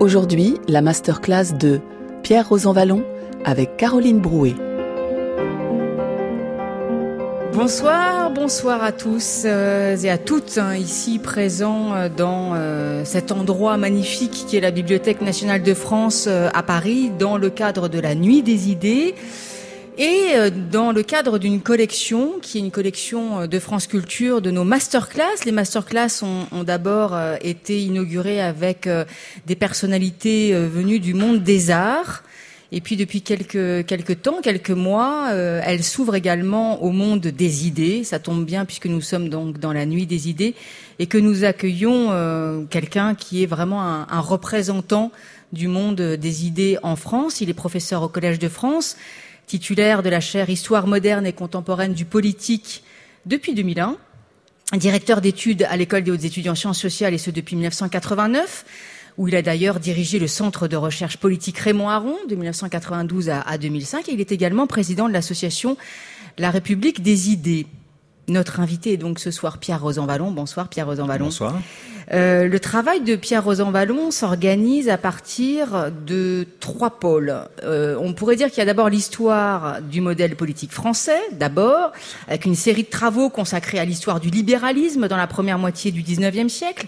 Aujourd'hui, la masterclass de Pierre Rosanvallon avec Caroline Brouet. Bonsoir à tous et à toutes ici présents dans cet endroit magnifique qui est la Bibliothèque nationale de France à Paris, dans le cadre de la Nuit des idées et dans le cadre d'une collection qui est une collection de France Culture de nos masterclass. Les masterclass ont d'abord été inaugurées avec des personnalités venues du monde des arts. Et puis depuis quelques mois, elle s'ouvre également au monde des idées. Ça tombe bien puisque nous sommes donc dans la Nuit des idées et que nous accueillons quelqu'un qui est vraiment un représentant du monde des idées en France. Il est professeur au Collège de France, titulaire de la chaire Histoire moderne et contemporaine du politique depuis 2001, directeur d'études à l'École des hautes études en sciences sociales et ce depuis 1989, où il a d'ailleurs dirigé le centre de recherche politique Raymond Aron de 1992 à 2005. Et il est également président de l'association La République des idées. Notre invité est donc ce soir Pierre Rosanvallon. Bonsoir Pierre Rosanvallon. Bonsoir. Le travail de Pierre Rosanvallon s'organise à partir de 3 pôles. On pourrait dire qu'il y a d'abord l'histoire du modèle politique français, d'abord, avec une série de travaux consacrés à l'histoire du libéralisme dans la première moitié du XIXe siècle.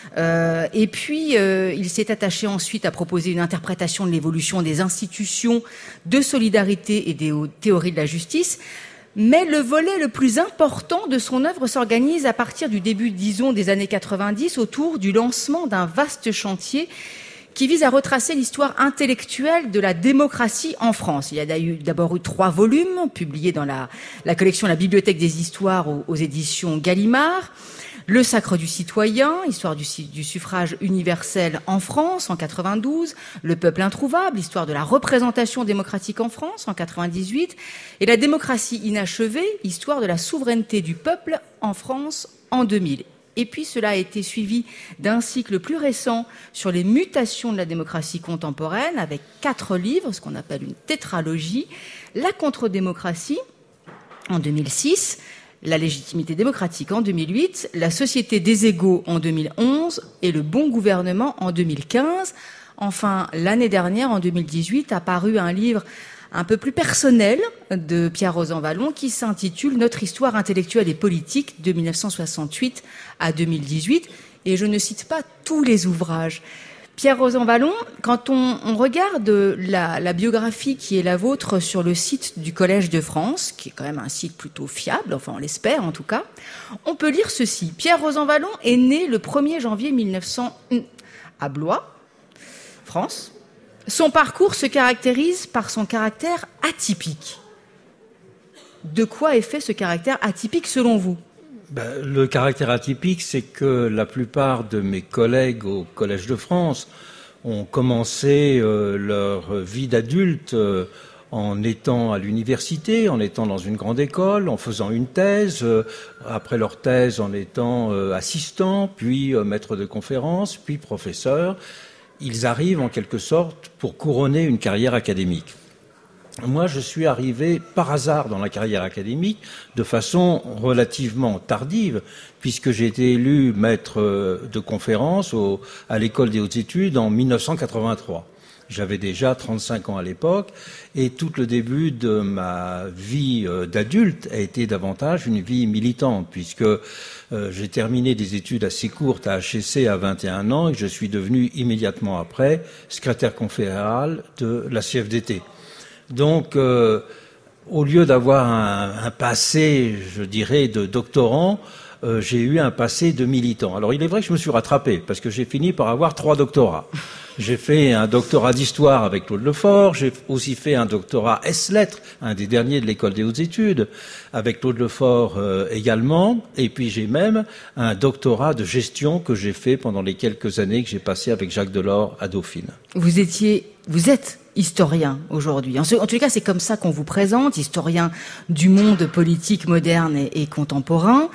Et puis, il s'est attaché ensuite à proposer une interprétation de l'évolution des institutions de solidarité et des théories de la justice. Mais le volet le plus important de son œuvre s'organise à partir du début, disons, des années 90, autour du lancement d'un vaste chantier qui vise à retracer l'histoire intellectuelle de la démocratie en France. Il y a d'abord eu 3 volumes, publiés dans la collection La Bibliothèque des Histoires aux éditions Gallimard. Le Sacre du citoyen, histoire du suffrage universel en France en 92, Le peuple introuvable, histoire de la représentation démocratique en France en 98, et La démocratie inachevée, histoire de la souveraineté du peuple en France en 2000. Et puis cela a été suivi d'un cycle plus récent sur les mutations de la démocratie contemporaine avec 4 livres, ce qu'on appelle une tétralogie, La contre-démocratie en 2006, La légitimité démocratique en 2008, La société des égaux en 2011 et Le bon gouvernement en 2015. Enfin, l'année dernière, en 2018, a paru un livre un peu plus personnel de Pierre Rosanvallon qui s'intitule Notre histoire intellectuelle et politique de 1968 à 2018. Et je ne cite pas tous les ouvrages. Pierre Rosanvallon, quand on regarde la biographie qui est la vôtre sur le site du Collège de France, qui est quand même un site plutôt fiable, enfin on l'espère en tout cas, on peut lire ceci. Pierre Rosanvallon est né le 1er janvier 1900 à Blois, France. Son parcours se caractérise par son caractère atypique. De quoi est fait ce caractère atypique selon vous ? Le caractère atypique, c'est que la plupart de mes collègues au Collège de France ont commencé leur vie d'adulte en étant à l'université, en étant dans une grande école, en faisant une thèse, après leur thèse en étant assistant, puis maître de conférence, puis professeur. Ils arrivent en quelque sorte pour couronner une carrière académique. Moi, je suis arrivé par hasard dans la carrière académique de façon relativement tardive, puisque j'ai été élu maître de conférence à l'École des hautes études en 1983. J'avais déjà 35 ans à l'époque, et tout le début de ma vie d'adulte a été davantage une vie militante, puisque j'ai terminé des études assez courtes à HEC à 21 ans, et je suis devenu immédiatement après secrétaire confédéral de la CFDT. Donc, au lieu d'avoir un passé, je dirais, de doctorant, j'ai eu un passé de militant. Alors, il est vrai que je me suis rattrapé, parce que j'ai fini par avoir 3 doctorats. J'ai fait un doctorat d'histoire avec Claude Lefort, j'ai aussi fait un doctorat S-lettres, un des derniers de l'École des hautes études, avec Claude Lefort également, et puis j'ai même un doctorat de gestion que j'ai fait pendant les quelques années que j'ai passées avec Jacques Delors à Dauphine. Vous êtes historien aujourd'hui. En tout cas, c'est comme ça qu'on vous présente, historien du monde politique moderne et contemporain.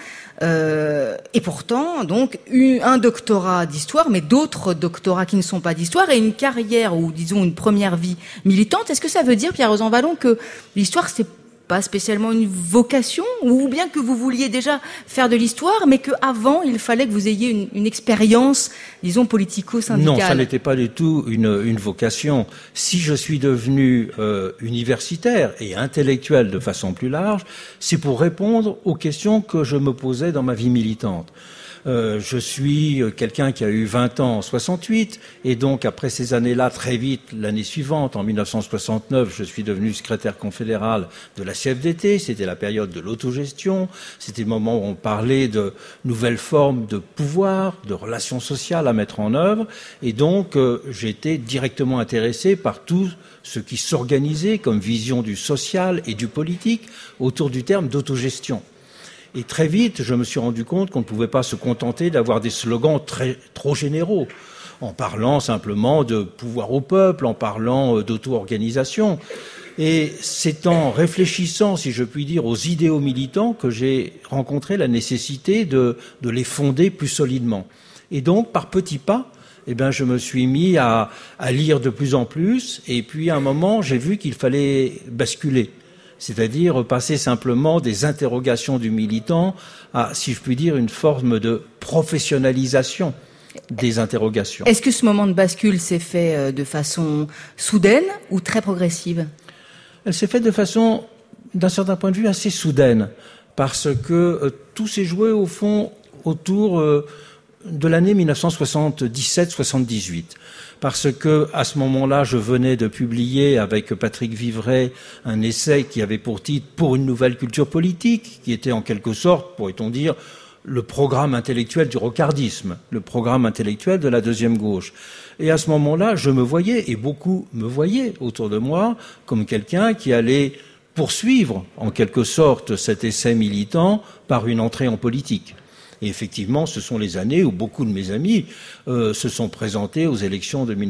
Et pourtant, donc, un doctorat d'histoire, mais d'autres doctorats qui ne sont pas d'histoire, et une carrière ou, disons, une première vie militante. Est-ce que ça veut dire, Pierre Rosanvallon, que l'histoire, c'est pas spécialement une vocation, ou bien que vous vouliez déjà faire de l'histoire, mais qu'avant, il fallait que vous ayez une expérience, disons, politico-syndicale? Non, ça n'était pas du tout une vocation. Si je suis devenu universitaire et intellectuel de façon plus large, c'est pour répondre aux questions que je me posais dans ma vie militante. Je suis quelqu'un qui a eu 20 ans en 68, et donc après ces années-là, très vite, l'année suivante, en 1969, je suis devenu secrétaire confédéral de la CFDT. C'était la période de l'autogestion, c'était le moment où on parlait de nouvelles formes de pouvoir, de relations sociales à mettre en œuvre, et donc j'ai été directement intéressé par tout ce qui s'organisait comme vision du social et du politique autour du terme d'autogestion. Et très vite, je me suis rendu compte qu'on ne pouvait pas se contenter d'avoir des slogans trop généraux, en parlant simplement de pouvoir au peuple, en parlant d'auto-organisation. Et c'est en réfléchissant, si je puis dire, aux idéaux militants que j'ai rencontré la nécessité de les fonder plus solidement. Et donc, par petits pas, je me suis mis à lire de plus en plus, et puis à un moment, j'ai vu qu'il fallait basculer. C'est-à-dire passer simplement des interrogations du militant à, si je puis dire, une forme de professionnalisation des interrogations. Est-ce que ce moment de bascule s'est fait de façon soudaine ou très progressive? Elle s'est faite de façon, d'un certain point de vue, assez soudaine, parce que tout s'est joué, au fond, autour de l'année 1977-78. Parce que, à ce moment-là, je venais de publier avec Patrick Vivray un essai qui avait pour titre « Pour une nouvelle culture politique », qui était en quelque sorte, pourrait-on dire, le programme intellectuel du rocardisme, le programme intellectuel de la deuxième gauche. Et à ce moment-là, je me voyais, et beaucoup me voyaient autour de moi, comme quelqu'un qui allait poursuivre, en quelque sorte, cet essai militant par une entrée en politique. Et effectivement, ce sont les années où beaucoup de mes amis se sont présentés aux élections de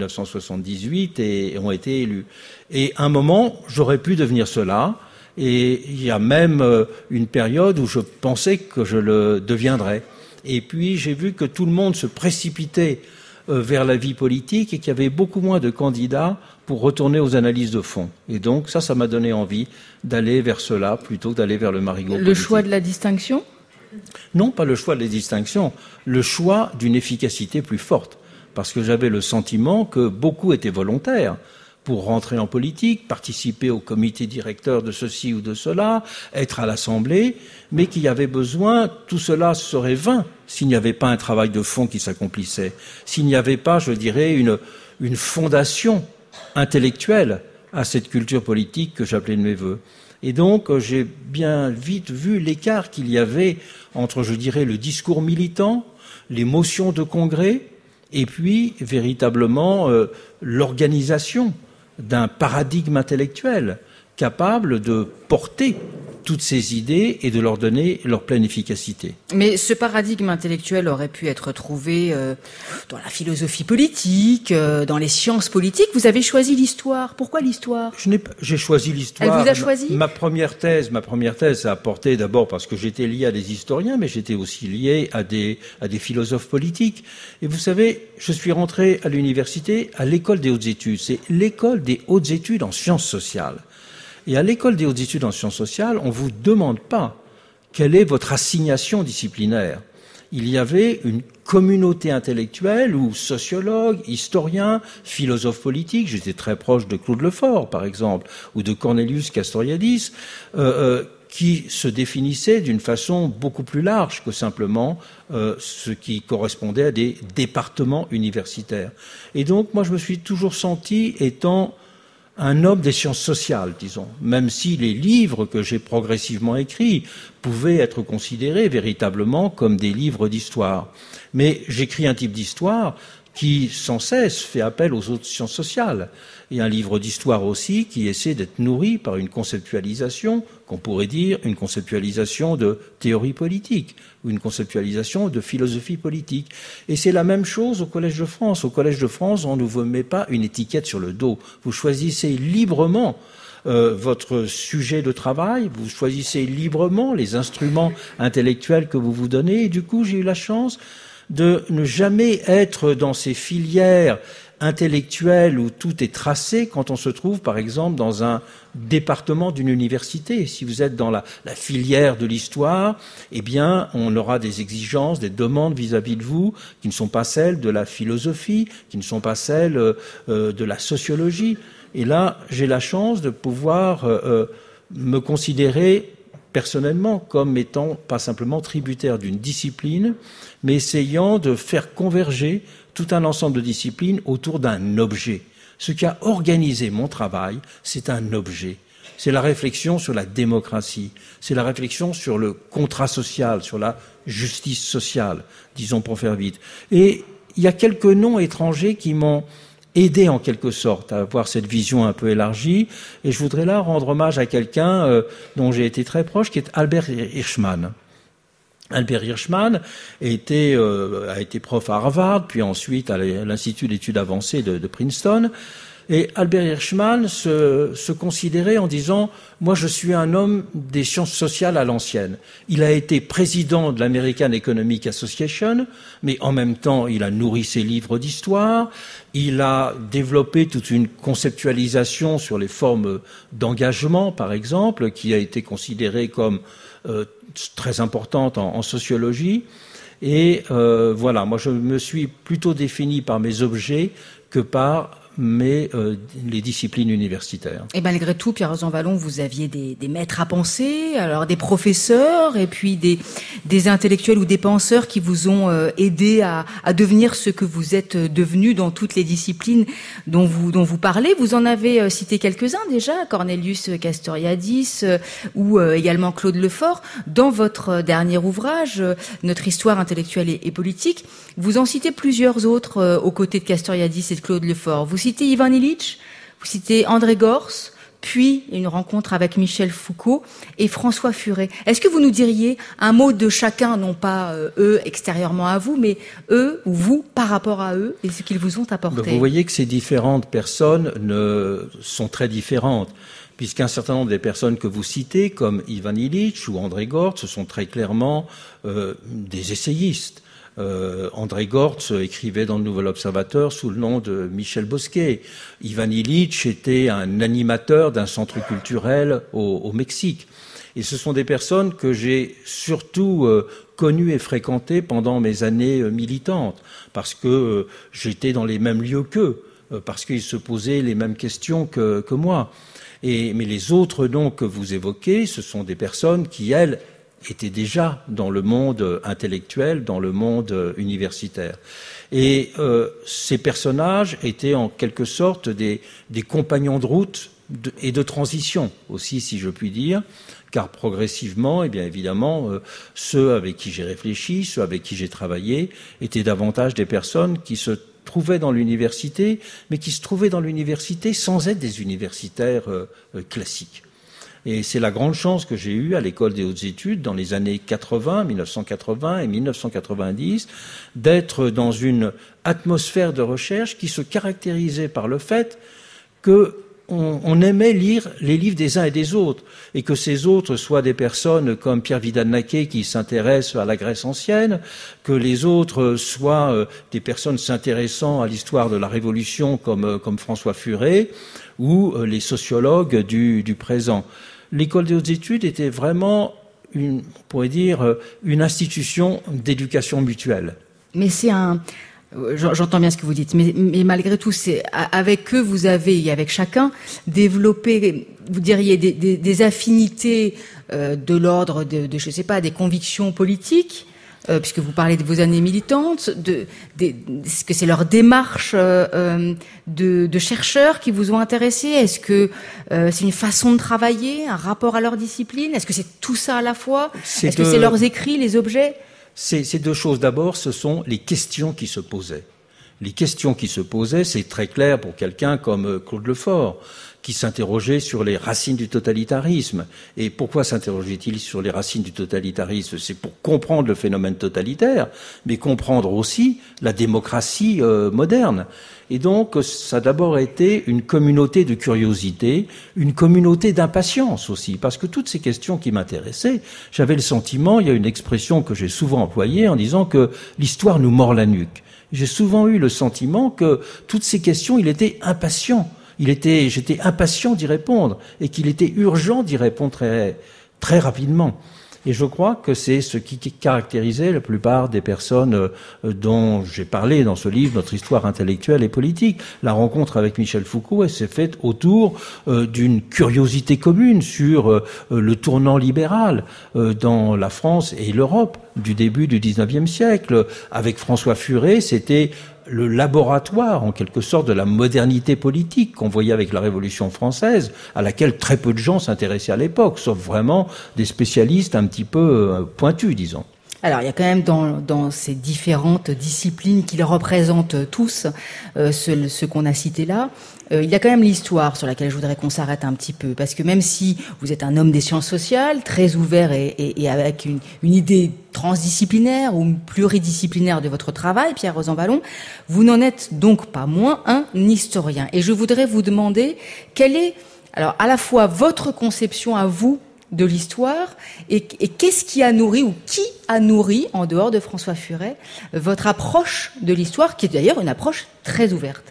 1978 et ont été élus. Et à un moment, j'aurais pu devenir cela. Et il y a même une période où je pensais que je le deviendrais. Et puis, j'ai vu que tout le monde se précipitait vers la vie politique et qu'il y avait beaucoup moins de candidats pour retourner aux analyses de fond. Et donc, ça m'a donné envie d'aller vers cela plutôt que d'aller vers le marigot politique. Le choix de la distinction ? Non, pas le choix de la distinction, le choix d'une efficacité plus forte. Parce que j'avais le sentiment que beaucoup étaient volontaires pour rentrer en politique, participer au comité directeur de ceci ou de cela, être à l'Assemblée, mais qu'il y avait besoin, tout cela serait vain s'il n'y avait pas un travail de fond qui s'accomplissait, s'il n'y avait pas, je dirais, une fondation intellectuelle à cette culture politique que j'appelais de mes vœux. Et donc, j'ai bien vite vu l'écart qu'il y avait entre, je dirais, le discours militant, les motions de congrès, et puis, véritablement, l'organisation d'un paradigme intellectuel capable de porter toutes ces idées et de leur donner leur pleine efficacité. Mais ce paradigme intellectuel aurait pu être trouvé dans la philosophie politique, dans les sciences politiques. Vous avez choisi l'histoire. Pourquoi l'histoire ? J'ai choisi l'histoire. Elle vous a choisi ? Ma première thèse, ça a porté d'abord parce que j'étais lié à des historiens, mais j'étais aussi lié à des philosophes politiques. Et vous savez, je suis rentré à l'université, à l'école des hautes études. C'est l'école des hautes études en sciences sociales. Et à l'école des hautes études en sciences sociales, on ne vous demande pas quelle est votre assignation disciplinaire. Il y avait une communauté intellectuelle où sociologues, historiens, philosophes politiques, j'étais très proche de Claude Lefort, par exemple, ou de Cornelius Castoriadis, qui se définissaient d'une façon beaucoup plus large que simplement ce qui correspondait à des départements universitaires. Et donc, moi, je me suis toujours senti étant un homme des sciences sociales, disons, même si les livres que j'ai progressivement écrits pouvaient être considérés véritablement comme des livres d'histoire. Mais j'écris un type d'histoire qui, sans cesse, fait appel aux autres sciences sociales. Et un livre d'histoire aussi qui essaie d'être nourri par une conceptualisation, qu'on pourrait dire une conceptualisation de théorie politique, ou une conceptualisation de philosophie politique. Et c'est la même chose au Collège de France. Au Collège de France, on ne vous met pas une étiquette sur le dos. Vous choisissez librement votre sujet de travail, vous choisissez librement les instruments intellectuels que vous vous donnez. Et du coup, j'ai eu la chance de ne jamais être dans ces filières intellectuel où tout est tracé quand on se trouve, par exemple, dans un département d'une université. Si vous êtes dans la filière de l'histoire, eh bien, on aura des exigences, des demandes vis-à-vis de vous qui ne sont pas celles de la philosophie, qui ne sont pas celles de la sociologie. Et là, j'ai la chance de pouvoir me considérer personnellement comme étant pas simplement tributaire d'une discipline, mais essayant de faire converger tout un ensemble de disciplines autour d'un objet. Ce qui a organisé mon travail, c'est un objet. C'est la réflexion sur la démocratie, c'est la réflexion sur le contrat social, sur la justice sociale, disons pour faire vite. Et il y a quelques noms étrangers qui m'ont aidé en quelque sorte à avoir cette vision un peu élargie. Et je voudrais là rendre hommage à quelqu'un dont j'ai été très proche, qui est Albert Hirschman. Albert Hirschman a été prof à Harvard, puis ensuite à l'Institut d'études avancées de Princeton. Et Albert Hirschman se considérait en disant « Moi, je suis un homme des sciences sociales à l'ancienne ». Il a été président de l'American Economic Association, mais en même temps, il a nourri ses livres d'histoire. Il a développé toute une conceptualisation sur les formes d'engagement, par exemple, qui a été considérée comme très importante en sociologie. Et voilà, moi, je me suis plutôt défini par mes objets que par les disciplines universitaires. Et malgré tout, Pierre Rosanvallon, vous aviez des maîtres à penser, alors des professeurs et puis des intellectuels ou des penseurs qui vous ont aidé à devenir ce que vous êtes devenu dans toutes les disciplines dont vous parlez. Vous en avez cité quelques-uns déjà, Cornelius Castoriadis ou également Claude Lefort. Dans votre dernier ouvrage, Notre histoire intellectuelle et politique, vous en citez plusieurs autres aux côtés de Castoriadis et de Claude Lefort. Vous citez Ivan Illich, vous citez André Gorz, puis une rencontre avec Michel Foucault et François Furet. Est-ce que vous nous diriez un mot de chacun, non pas eux extérieurement à vous, mais eux ou vous par rapport à eux et ce qu'ils vous ont apporté? Vous voyez que ces différentes personnes sont très différentes, puisqu'un certain nombre des personnes que vous citez, comme Ivan Illich ou André Gorz, ce sont très clairement des essayistes. André Gorz écrivait dans le Nouvel Observateur sous le nom de Michel Bosquet. Ivan Illich était un animateur d'un centre culturel au Mexique. Et ce sont des personnes que j'ai surtout connues et fréquentées pendant mes années militantes, parce que j'étais dans les mêmes lieux qu'eux, parce qu'ils se posaient les mêmes questions que moi. Mais les autres noms que vous évoquez, ce sont des personnes qui, elles, étaient déjà dans le monde intellectuel, dans le monde universitaire. Et ces personnages étaient en quelque sorte des compagnons de route et de transition aussi, si je puis dire, car progressivement, et bien évidemment, ceux avec qui j'ai réfléchi, ceux avec qui j'ai travaillé, étaient davantage des personnes qui se trouvaient dans l'université, mais qui se trouvaient dans l'université sans être des universitaires classiques. Et c'est la grande chance que j'ai eue à l'École des hautes études dans les années 80, 1980 et 1990, d'être dans une atmosphère de recherche qui se caractérisait par le fait qu'on aimait lire les livres des uns et des autres, et que ces autres soient des personnes comme Pierre Vidal-Naquet qui s'intéressent à la Grèce ancienne, que les autres soient des personnes s'intéressant à l'histoire de la Révolution comme François Furet, ou les sociologues du présent. L'École des hautes études était vraiment, on pourrait dire, une institution d'éducation mutuelle. Mais j'entends bien ce que vous dites, mais malgré tout, avec eux, vous avez, et avec chacun, développé, vous diriez, des affinités de l'ordre de, je sais pas, des convictions politiques, puisque vous parlez de vos années militantes, est-ce que c'est leur démarche de chercheurs qui vous ont intéressé? Est-ce que c'est une façon de travailler, un rapport à leur discipline? Est-ce que c'est tout ça à la fois? Est-ce que c'est leurs écrits, les objets? Ces deux choses. D'abord, ce sont les questions qui se posaient. Les questions qui se posaient, c'est très clair pour quelqu'un comme Claude Lefort, qui s'interrogeait sur les racines du totalitarisme. Et pourquoi s'interrogeait-il sur les racines du totalitarisme? C'est pour comprendre le phénomène totalitaire, mais comprendre aussi la démocratie moderne. Et donc, ça a d'abord été une communauté de curiosité, une communauté d'impatience aussi, parce que toutes ces questions qui m'intéressaient, j'avais le sentiment, il y a une expression que j'ai souvent employée en disant que l'histoire nous mord la nuque. J'ai souvent eu le sentiment que toutes ces questions, il était impatient. J'étais impatient d'y répondre et qu'il était urgent d'y répondre très, très rapidement. Et je crois que c'est ce qui caractérisait la plupart des personnes dont j'ai parlé dans ce livre, Notre histoire intellectuelle et politique. La rencontre avec Michel Foucault, elle s'est faite autour d'une curiosité commune sur le tournant libéral dans la France et l'Europe du début du XIXe siècle. Avec François Furet, c'était le laboratoire, en quelque sorte, de la modernité politique qu'on voyait avec la Révolution française, à laquelle très peu de gens s'intéressaient à l'époque, sauf vraiment des spécialistes un petit peu pointus, disons. Alors, il y a quand même dans ces différentes disciplines qu'ils représentent tous, ce qu'on a cité là, il y a quand même l'histoire sur laquelle je voudrais qu'on s'arrête un petit peu. Parce que même si vous êtes un homme des sciences sociales, très ouvert et avec une idée transdisciplinaire ou pluridisciplinaire de votre travail, Pierre Rosanvallon, vous n'en êtes donc pas moins un historien. Et je voudrais vous demander quelle est, alors, à la fois votre conception à vous de l'histoire et qu'est-ce qui a nourri ou qui a nourri, en dehors de François Furet, votre approche de l'histoire, qui est d'ailleurs une approche très ouverte.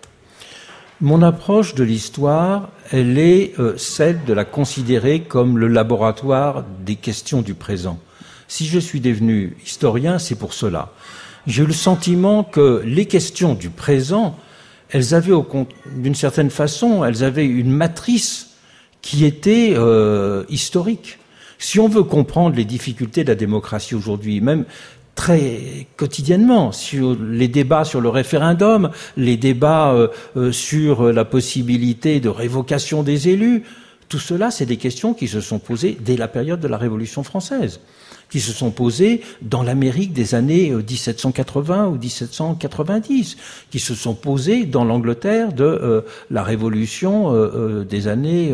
Mon approche de l'histoire, elle est celle de la considérer comme le laboratoire des questions du présent. Si je suis devenu historien, c'est pour cela. J'ai eu le sentiment que les questions du présent, elles avaient, d'une certaine façon, elles avaient une matrice qui était historique. Si on veut comprendre les difficultés de la démocratie aujourd'hui, même très quotidiennement, sur les débats sur le référendum, les débats sur la possibilité de révocation des élus, tout cela, c'est des questions qui se sont posées dès la période de la Révolution française, qui se sont posées dans l'Amérique des années 1780 ou 1790, qui se sont posées dans l'Angleterre de la Révolution des années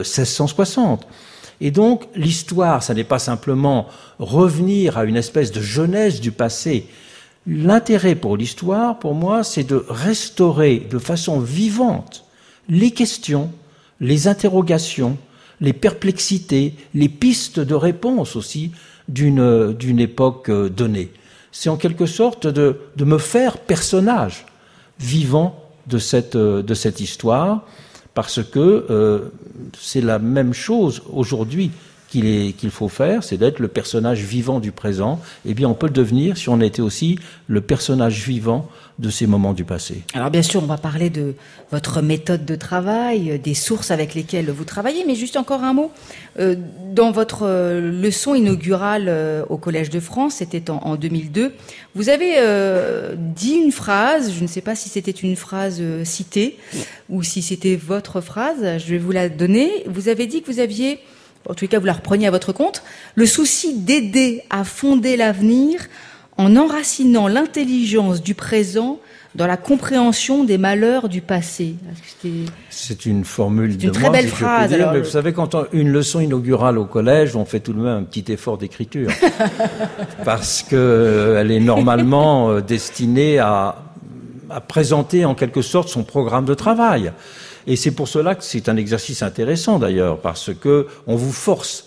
1660. Et donc, l'histoire, ça n'est pas simplement revenir à une espèce de jeunesse du passé. L'intérêt pour l'histoire, pour moi, c'est de restaurer de façon vivante les questions, les interrogations, les perplexités, les pistes de réponse aussi d'une époque donnée. C'est en quelque sorte de me faire personnage vivant de cette histoire, parce que c'est la même chose aujourd'hui qu'il faut faire, c'est d'être le personnage vivant du présent. Eh bien, on peut le devenir si on était aussi le personnage vivant de ces moments du passé. Alors bien sûr, on va parler de votre méthode de travail, des sources avec lesquelles vous travaillez, mais juste encore un mot. Dans votre leçon inaugurale au Collège de France, c'était en 2002, vous avez dit une phrase, je ne sais pas si c'était une phrase citée ou si c'était votre phrase, je vais vous la donner. Vous avez dit que vous aviez, en tout cas vous la repreniez à votre compte, le souci d'aider à fonder l'avenir en enracinant l'intelligence du présent dans la compréhension des malheurs du passé. C'est une formule de moi. C'est une très belle phrase. Alors, mais vous savez, quand une leçon inaugurale au collège, on fait tout de même un petit effort d'écriture. Parce qu'elle est normalement destinée à présenter en quelque sorte son programme de travail. Et c'est pour cela que c'est un exercice intéressant d'ailleurs, parce que on vous force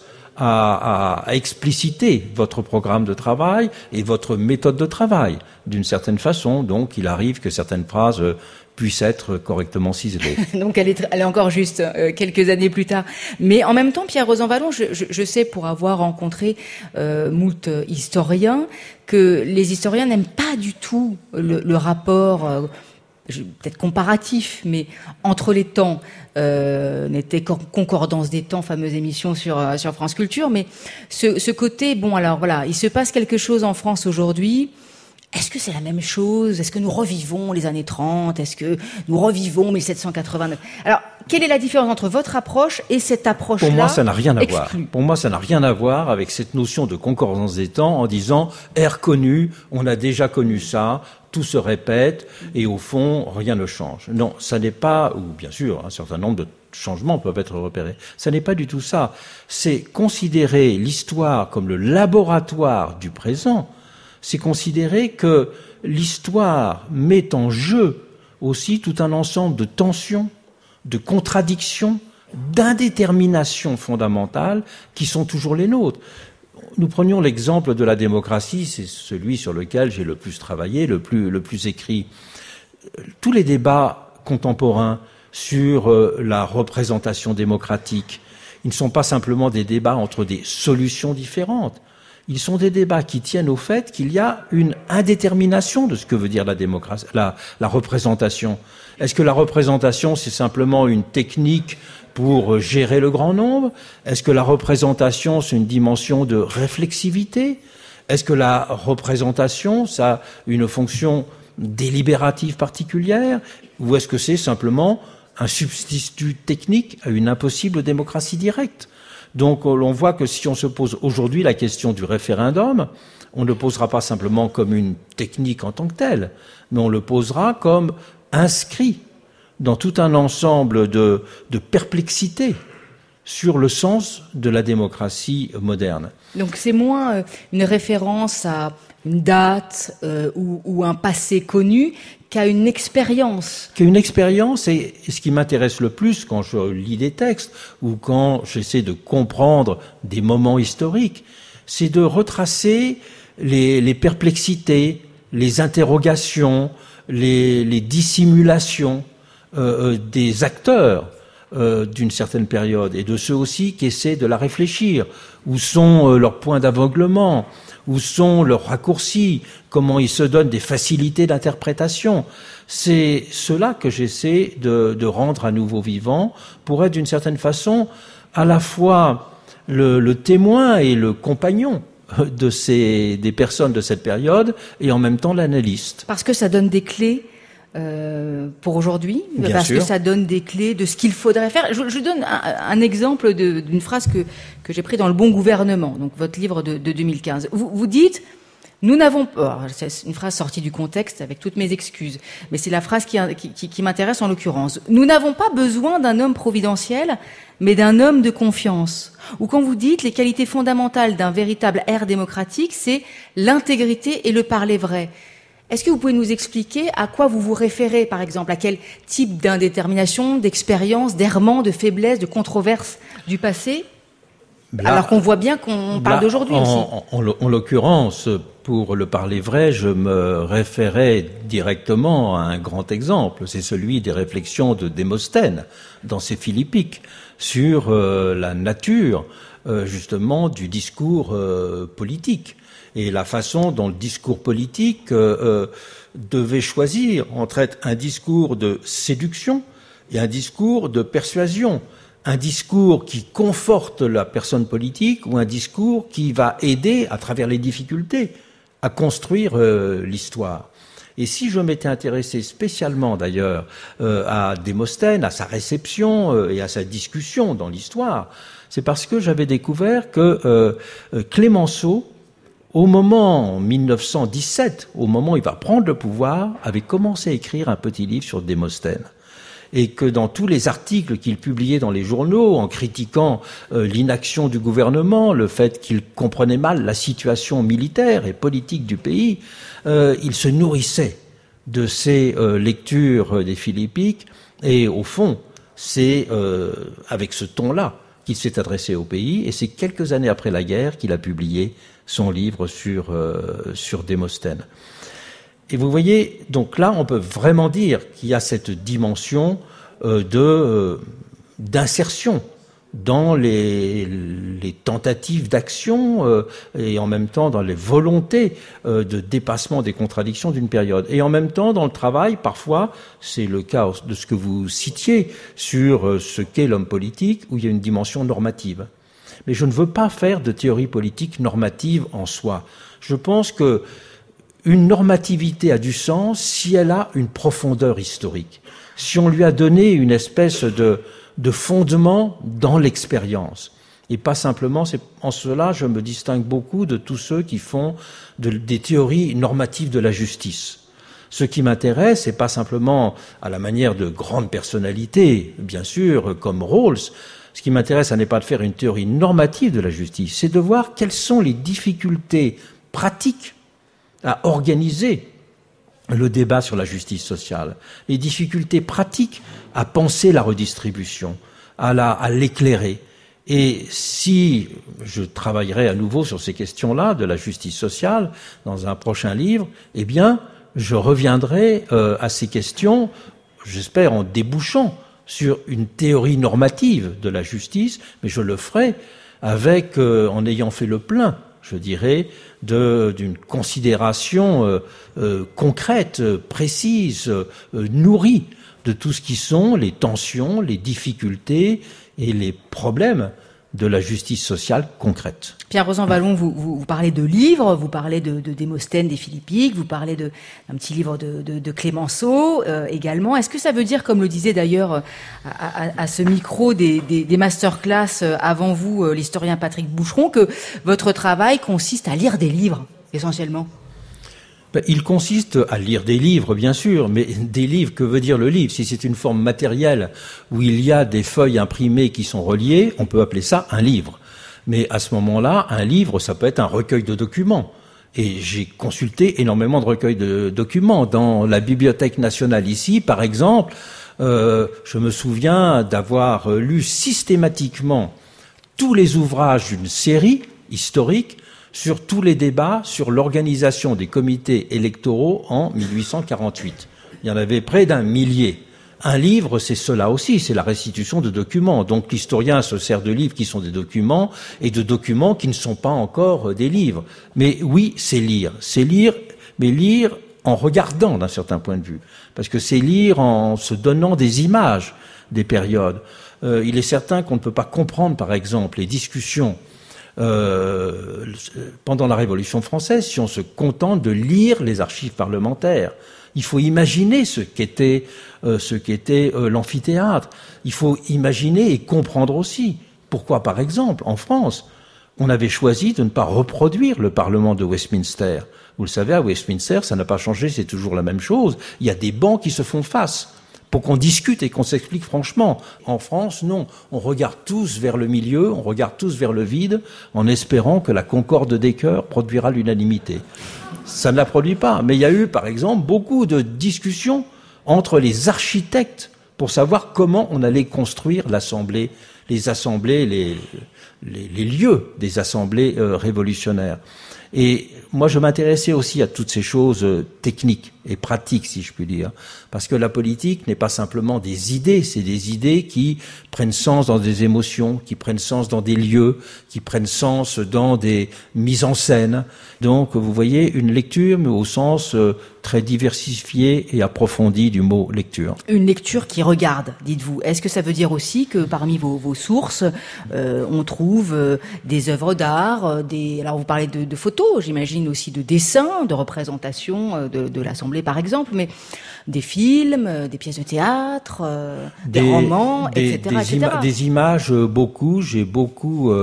à expliciter votre programme de travail et votre méthode de travail d'une certaine façon. Donc, il arrive que certaines phrases puissent être correctement ciselées. Donc, elle est encore juste quelques années plus tard. Mais en même temps, Pierre Rosanvallon, je sais, pour avoir rencontré moult historiens, que les historiens n'aiment pas du tout le rapport peut-être comparatif, mais entre les temps, n'était Concordance des temps, fameuse émission sur France Culture, mais ce côté, bon alors voilà, il se passe quelque chose en France aujourd'hui. Est-ce que c'est la même chose? Est-ce que nous revivons les années 30? Est-ce que nous revivons 1789? Alors, quelle est la différence entre votre approche et cette approche-là? Pour moi, ça n'a rien à voir. Pour moi, ça n'a rien à voir avec cette notion de concordance des temps en disant ère connue, on a déjà connu ça, tout se répète et au fond, rien ne change. Non, ça n'est pas, ou bien sûr, un certain nombre de changements peuvent être repérés. Ça n'est pas du tout ça. C'est considérer l'histoire comme le laboratoire du présent. C'est considérer que l'histoire met en jeu aussi tout un ensemble de tensions, de contradictions, d'indéterminations fondamentales qui sont toujours les nôtres. nous prenions l'exemple de la démocratie, c'est celui sur lequel j'ai le plus travaillé, le plus écrit. Tous les débats contemporains sur la représentation démocratique, ils ne sont pas simplement des débats entre des solutions différentes. Ils sont des débats qui tiennent au fait qu'il y a une indétermination de ce que veut dire la démocratie, la représentation. Est-ce que la représentation, c'est simplement une technique pour gérer le grand nombre? Est-ce que la représentation, c'est une dimension de réflexivité? Est-ce que la représentation, ça a une fonction délibérative particulière? Ou est-ce que c'est simplement un substitut technique à une impossible démocratie directe? Donc on voit que si on se pose aujourd'hui la question du référendum, on ne le posera pas simplement comme une technique en tant que telle, mais on le posera comme inscrit dans tout un ensemble de perplexités sur le sens de la démocratie moderne. Donc c'est moins une référence à une date ou un passé connu qu'à une expérience. Qu'à une expérience, et ce qui m'intéresse le plus quand je lis des textes ou quand j'essaie de comprendre des moments historiques, c'est de retracer les perplexités, les interrogations, les dissimulations des acteurs d'une certaine période et de ceux aussi qui essaient de la réfléchir. Où sont leurs points d'aveuglement? Où sont leurs raccourcis? Comment ils se donnent des facilités d'interprétation? C'est cela que j'essaie de rendre à nouveau vivant pour être d'une certaine façon à la fois le témoin et le compagnon des personnes de cette période et en même temps l'analyste. Parce que ça donne des clés pour aujourd'hui, parce que ça donne des clés de ce qu'il faudrait faire. Je donne un exemple d'une phrase que j'ai prise dans Le Bon Gouvernement, donc votre livre de 2015. Vous dites, nous n'avons pas, c'est une phrase sortie du contexte avec toutes mes excuses, mais c'est la phrase qui m'intéresse en l'occurrence. Nous n'avons pas besoin d'un homme providentiel, mais d'un homme de confiance. Ou quand vous dites, les qualités fondamentales d'un véritable ère démocratique, c'est l'intégrité et le parler vrai. Est-ce que vous pouvez nous expliquer à quoi vous vous référez, par exemple? À quel type d'indétermination, d'expérience, d'errement, de faiblesse, de controverse du passé? Là, alors qu'on voit bien qu'on parle d'aujourd'hui aussi. En l'occurrence, pour le parler vrai, je me référais directement à un grand exemple. C'est celui des réflexions de Démosthène dans ses Philippiques sur la nature, justement, du discours politique. Et la façon dont le discours politique devait choisir entre un discours de séduction et un discours de persuasion. Un discours qui conforte la personne politique ou un discours qui va aider, à travers les difficultés, à construire l'histoire. Et si je m'étais intéressé spécialement d'ailleurs à Démosthène, à sa réception et à sa discussion dans l'histoire, c'est parce que j'avais découvert que Clémenceau, au moment, en 1917, au moment où il va prendre le pouvoir, avait commencé à écrire un petit livre sur Démosthène. Et que dans tous les articles qu'il publiait dans les journaux, en critiquant l'inaction du gouvernement, le fait qu'il comprenait mal la situation militaire et politique du pays, il se nourrissait de ces lectures des Philippiques. Et au fond, c'est avec ce ton-là qu'il s'est adressé au pays. Et c'est quelques années après la guerre qu'il a publié son livre sur Démosthène. Et vous voyez, donc là, on peut vraiment dire qu'il y a cette dimension d'insertion dans les tentatives d'action et en même temps dans les volontés de dépassement des contradictions d'une période. Et en même temps, dans le travail, parfois, c'est le cas de ce que vous citiez sur ce qu'est l'homme politique, où il y a une dimension normative. Mais je ne veux pas faire de théorie politique normative en soi. Je pense que une normativité a du sens si elle a une profondeur historique, si on lui a donné une espèce de fondement dans l'expérience. Et pas simplement, en cela, je me distingue beaucoup de tous ceux qui font des théories normatives de la justice. Ce qui m'intéresse, c'est pas simplement à la manière de grandes personnalités, bien sûr, comme Rawls. Ce qui m'intéresse, ce n'est pas de faire une théorie normative de la justice, c'est de voir quelles sont les difficultés pratiques à organiser le débat sur la justice sociale, les difficultés pratiques à penser la redistribution, à l'éclairer. Et si je travaillerai à nouveau sur ces questions-là de la justice sociale dans un prochain livre, eh bien, je reviendrai à ces questions, j'espère en débouchant sur une théorie normative de la justice, mais je le ferai avec, en ayant fait le plein, je dirais, d'une considération concrète, précise, nourrie de tout ce qui sont les tensions, les difficultés et les problèmes de la justice sociale concrète. Pierre Rosanvallon, vous parlez de livres, vous parlez de Démosthène, des Philippiques, vous parlez d'un petit livre de Clémenceau également. Est-ce que ça veut dire, comme le disait d'ailleurs à ce micro des masterclass avant vous, l'historien Patrick Boucheron, que votre travail consiste à lire des livres, essentiellement ? Il consiste à lire des livres, bien sûr, mais des livres, que veut dire le livre ? Si c'est une forme matérielle où il y a des feuilles imprimées qui sont reliées, on peut appeler ça un livre. Mais à ce moment-là, un livre, ça peut être un recueil de documents. Et j'ai consulté énormément de recueils de documents. Dans la Bibliothèque nationale ici, par exemple, je me souviens d'avoir lu systématiquement tous les ouvrages d'une série historique sur tous les débats sur l'organisation des comités électoraux en 1848. Il y en avait près d'1 millier. Un livre, c'est cela aussi, c'est la restitution de documents. Donc l'historien se sert de livres qui sont des documents et de documents qui ne sont pas encore des livres. Mais oui, c'est lire, mais lire en regardant d'un certain point de vue. Parce que c'est lire en se donnant des images des périodes. Il est certain qu'on ne peut pas comprendre, par exemple, les discussions pendant la Révolution française si on se contente de lire les archives parlementaires. Il faut imaginer ce qu'était l'amphithéâtre. Il faut imaginer et comprendre aussi pourquoi, par exemple, en France, on avait choisi de ne pas reproduire le Parlement de Westminster. Vous le savez, à Westminster, ça n'a pas changé, c'est toujours la même chose. Il y a des bancs qui se font face pour qu'on discute et qu'on s'explique franchement. En France, non. On regarde tous vers le milieu, on regarde tous vers le vide, en espérant que la concorde des cœurs produira l'unanimité. Ça ne la produit pas. Mais il y a eu, par exemple, beaucoup de discussions entre les architectes pour savoir comment on allait construire l'Assemblée, les assemblées, les lieux des assemblées révolutionnaires. Et moi, je m'intéressais aussi à toutes ces choses techniques et pratiques, si je puis dire, parce que la politique n'est pas simplement des idées, c'est des idées qui prennent sens dans des émotions, qui prennent sens dans des lieux, qui prennent sens dans des mises en scène. Donc, vous voyez, une lecture, mais au sens très diversifié et approfondi du mot lecture. Une lecture qui regarde, dites-vous. Est-ce que ça veut dire aussi que parmi vos sources, on trouve des œuvres d'art, alors vous parlez de photos, j'imagine aussi de dessins, de représentations de l'Assemblée par exemple, mais des films, des pièces de théâtre, des romans, etc. Des images, beaucoup. J'ai beaucoup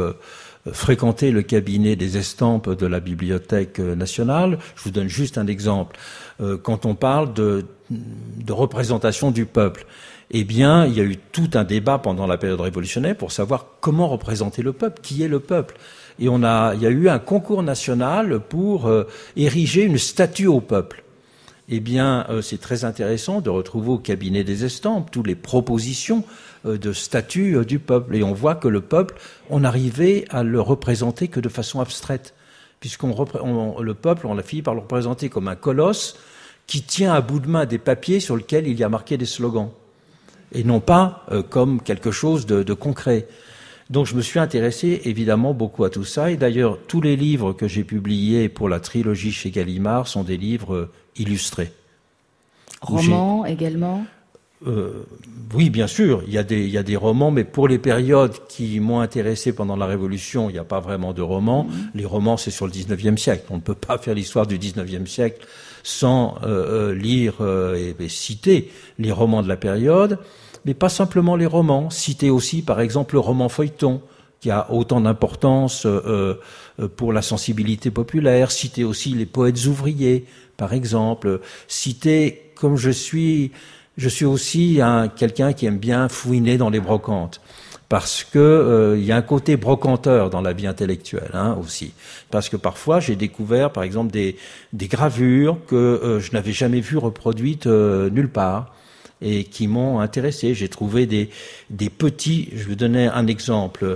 fréquenté le cabinet des estampes de la Bibliothèque nationale. Je vous donne juste un exemple. Quand on parle de représentation du peuple, eh bien, il y a eu tout un débat pendant la période révolutionnaire pour savoir comment représenter le peuple, qui est le peuple. Et il y a eu un concours national pour ériger une statue au peuple. Eh bien, c'est très intéressant de retrouver au cabinet des estampes toutes les propositions de statues du peuple. Et on voit que le peuple, on arrivait à le représenter que de façon abstraite. Le peuple, on a fini par le représenter comme un colosse qui tient à bout de main des papiers sur lesquels il y a marqué des slogans. Et non pas comme quelque chose de concret. Donc je me suis intéressé évidemment beaucoup à tout ça. Et d'ailleurs, tous les livres que j'ai publiés pour la trilogie chez Gallimard sont des livres illustrés. Romans également ? Oui, bien sûr, il y a des romans, mais pour les périodes qui m'ont intéressé pendant la Révolution, il n'y a pas vraiment de romans. Les romans, c'est sur le 19e siècle. On ne peut pas faire l'histoire du 19e siècle sans lire et citer les romans de la période. Mais pas simplement les romans, citer aussi par exemple le roman feuilleton, qui a autant d'importance pour la sensibilité populaire, citer aussi les poètes ouvriers, par exemple, citer, comme je suis aussi quelqu'un qui aime bien fouiner dans les brocantes, parce que il y a un côté brocanteur dans la vie intellectuelle aussi, parce que parfois j'ai découvert par exemple des gravures que je n'avais jamais vues reproduites nulle part. et qui m'ont intéressé. J'ai trouvé des petits, je vais donner un exemple.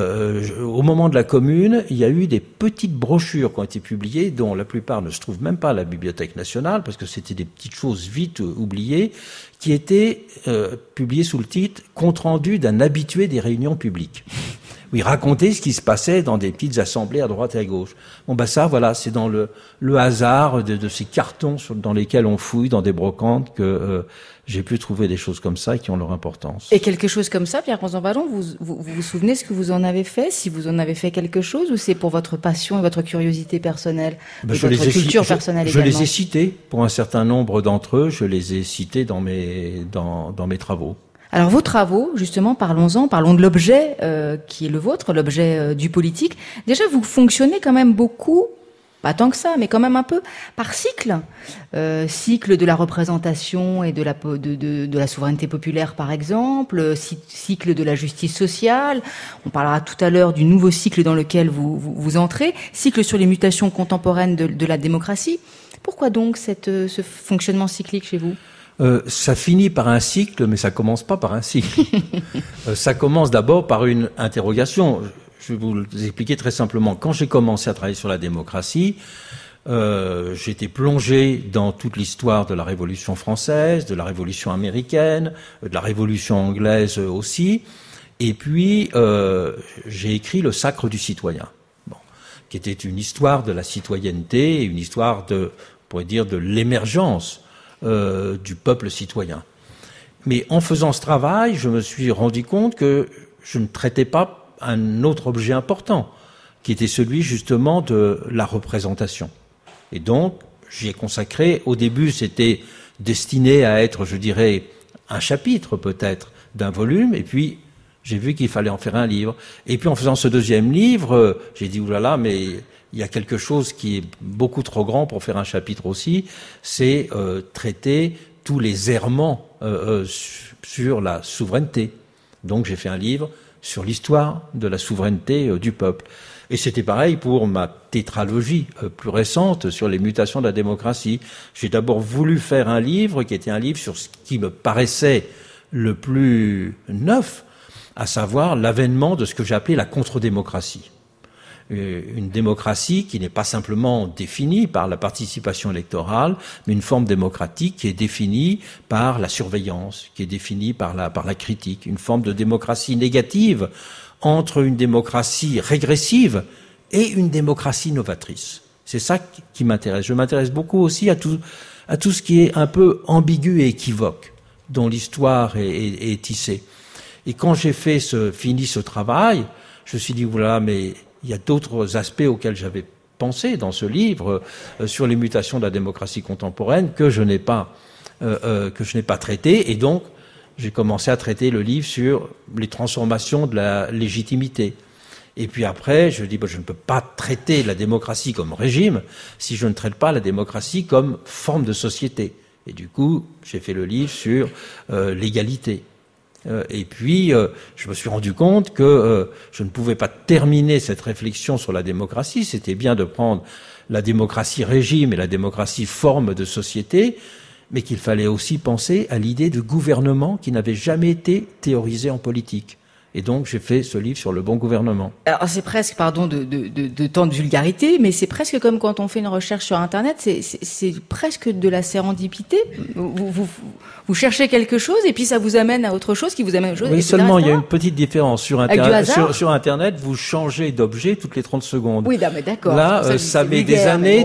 Au moment de la Commune, il y a eu des petites brochures qui ont été publiées, dont la plupart ne se trouvent même pas à la Bibliothèque nationale, parce que c'était des petites choses vite oubliées, qui étaient publiées sous le titre « Compte rendu d'un habitué des réunions publiques ». Oui, raconter ce qui se passait dans des petites assemblées à droite et à gauche. Bon, ça, voilà, c'est dans le hasard de ces cartons dans lesquels on fouille dans des brocantes que j'ai pu trouver des choses comme ça qui ont leur importance. Et quelque chose comme ça, Pierre Rozan-Vallon, vous souvenez ce que vous en avez fait, si vous en avez fait quelque chose, ou c'est pour votre passion et votre curiosité personnelle, votre culture personnelle également? Je les ai cités, pour un certain nombre d'entre eux, je les ai cités dans mes travaux. Alors vos travaux, justement, parlons de l'objet qui est le vôtre, l'objet du politique. Déjà, vous fonctionnez quand même beaucoup, pas tant que ça, mais quand même un peu par cycle. Cycle de la représentation et de la souveraineté populaire, par exemple, cycle de la justice sociale. On parlera tout à l'heure du nouveau cycle dans lequel vous entrez, cycle sur les mutations contemporaines de la démocratie. Pourquoi donc ce fonctionnement cyclique chez vous ? Ça finit par un cycle, mais ça commence pas par un cycle. Ça commence d'abord par une interrogation. Je vais vous l'expliquer très simplement. Quand j'ai commencé à travailler sur la démocratie, j'étais plongé dans toute l'histoire de la Révolution française, de la Révolution américaine, de la Révolution anglaise aussi. Et puis, j'ai écrit Le Sacre du citoyen, qui était une histoire de la citoyenneté, une histoire on pourrait dire, de l'émergence du peuple citoyen. Mais en faisant ce travail, je me suis rendu compte que je ne traitais pas un autre objet important, qui était celui justement de la représentation. Et donc, j'y ai consacré, au début c'était destiné à être, je dirais, un chapitre peut-être d'un volume, et puis j'ai vu qu'il fallait en faire un livre. Et puis en faisant ce deuxième livre, j'ai dit, oulala, mais il y a quelque chose qui est beaucoup trop grand pour faire un chapitre aussi, c'est traiter tous les errements sur la souveraineté. Donc j'ai fait un livre sur l'histoire de la souveraineté du peuple. Et c'était pareil pour ma tétralogie plus récente sur les mutations de la démocratie. J'ai d'abord voulu faire un livre qui était un livre sur ce qui me paraissait le plus neuf, à savoir l'avènement de ce que j'ai appelé la contre-démocratie. Une démocratie qui n'est pas simplement définie par la participation électorale, mais une forme démocratique qui est définie par la surveillance, qui est définie par la critique, une forme de démocratie négative entre une démocratie régressive et une démocratie novatrice. C'est ça qui m'intéresse. Je m'intéresse beaucoup aussi à tout ce qui est un peu ambigu et équivoque, dont l'histoire est tissée. Et quand j'ai fini ce travail, je me suis dit, voilà, mais il y a d'autres aspects auxquels j'avais pensé dans ce livre sur les mutations de la démocratie contemporaine que je n'ai pas traité. Et donc, j'ai commencé à traiter le livre sur les transformations de la légitimité. Et puis après, je dis, je ne peux pas traiter la démocratie comme régime si je ne traite pas la démocratie comme forme de société. Et du coup, j'ai fait le livre sur l'égalité. Et puis, je me suis rendu compte que je ne pouvais pas terminer cette réflexion sur la démocratie. C'était bien de prendre la démocratie régime et la démocratie forme de société, mais qu'il fallait aussi penser à l'idée de gouvernement qui n'avait jamais été théorisée en politique. Et donc, j'ai fait ce livre sur le bon gouvernement. Alors, c'est presque, pardon de tant de vulgarité, mais c'est presque comme quand on fait une recherche sur Internet, c'est presque de la sérendipité. Vous cherchez quelque chose et puis ça vous amène à autre chose qui vous amène à autre chose. Oui, seulement il y a une petite différence. Sur Internet, vous changez d'objet toutes les 30 secondes. Oui, mais d'accord. Là, ça met des années,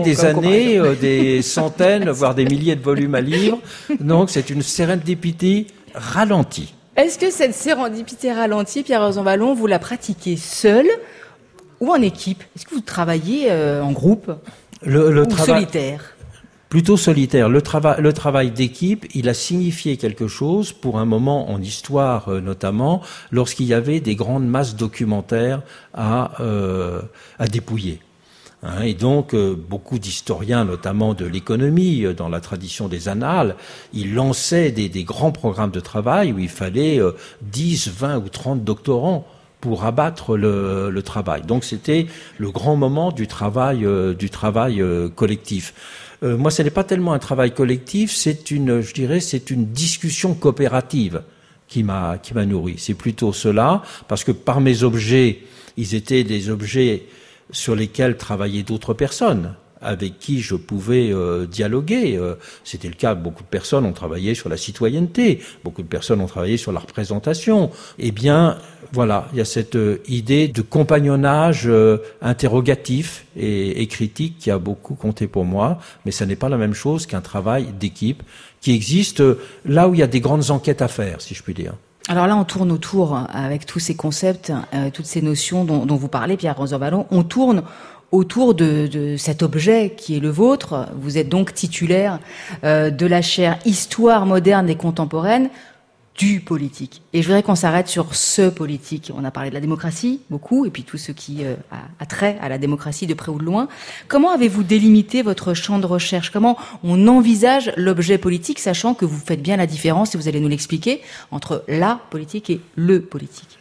des centaines, voire des milliers de volumes à lire. Donc, c'est une sérendipité ralentie. Est-ce que cette sérendipité ralentie, Pierre Rozan-Vallon, vous la pratiquez seul ou en équipe? Est-ce que vous travaillez en groupe ou solitaire? Plutôt solitaire. Le travail d'équipe, il a signifié quelque chose pour un moment en histoire notamment, lorsqu'il y avait des grandes masses documentaires à dépouiller. Et donc, beaucoup d'historiens, notamment de l'économie, dans la tradition des annales, ils lançaient des grands programmes de travail où il fallait 10, 20 ou 30 doctorants pour abattre le travail. Donc c'était le grand moment du travail collectif. Moi, ce n'est pas tellement un travail collectif, c'est une discussion coopérative qui m'a nourri. C'est plutôt cela, parce que par mes objets, ils étaient des objets sur lesquels travaillaient d'autres personnes, avec qui je pouvais dialoguer. C'était le cas, beaucoup de personnes ont travaillé sur la citoyenneté, beaucoup de personnes ont travaillé sur la représentation. Eh bien, voilà, il y a cette idée de compagnonnage interrogatif et critique qui a beaucoup compté pour moi, mais ça n'est pas la même chose qu'un travail d'équipe qui existe là où il y a des grandes enquêtes à faire, si je puis dire. Alors là, on tourne autour, avec tous ces concepts, toutes ces notions dont vous parlez, Pierre Rosanvallon, on tourne autour de cet objet qui est le vôtre. Vous êtes donc titulaire de la chaire Histoire moderne et contemporaine du politique. Et je voudrais qu'on s'arrête sur ce politique. On a parlé de la démocratie, beaucoup, et puis tout ce qui a trait à la démocratie de près ou de loin. Comment avez-vous délimité votre champ de recherche? Comment on envisage l'objet politique, sachant que vous faites bien la différence, et vous allez nous l'expliquer, entre la politique et le politique?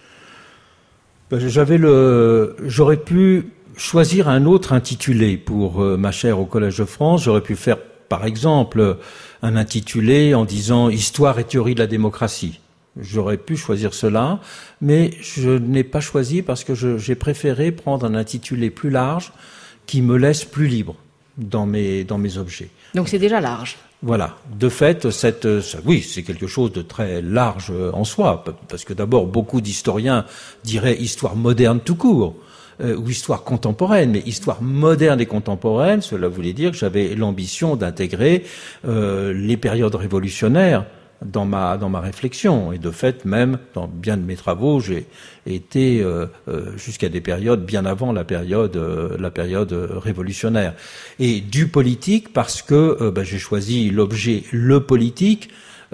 J'aurais pu choisir un autre intitulé pour ma chaire au Collège de France. J'aurais pu faire, par exemple, un intitulé en disant « Histoire et théorie de la démocratie ». J'aurais pu choisir cela, mais je n'ai pas choisi parce que j'ai préféré prendre un intitulé plus large qui me laisse plus libre dans mes objets. Donc c'est déjà large. Voilà. De fait, oui, c'est quelque chose de très large en soi, parce que d'abord, beaucoup d'historiens diraient histoire moderne tout court, ou histoire contemporaine, mais histoire moderne et contemporaine, cela voulait dire que j'avais l'ambition d'intégrer les périodes révolutionnaires dans ma réflexion. Et de fait, même dans bien de mes travaux, j'ai été jusqu'à des périodes bien avant la période révolutionnaire. Et du politique parce que j'ai choisi l'objet le politique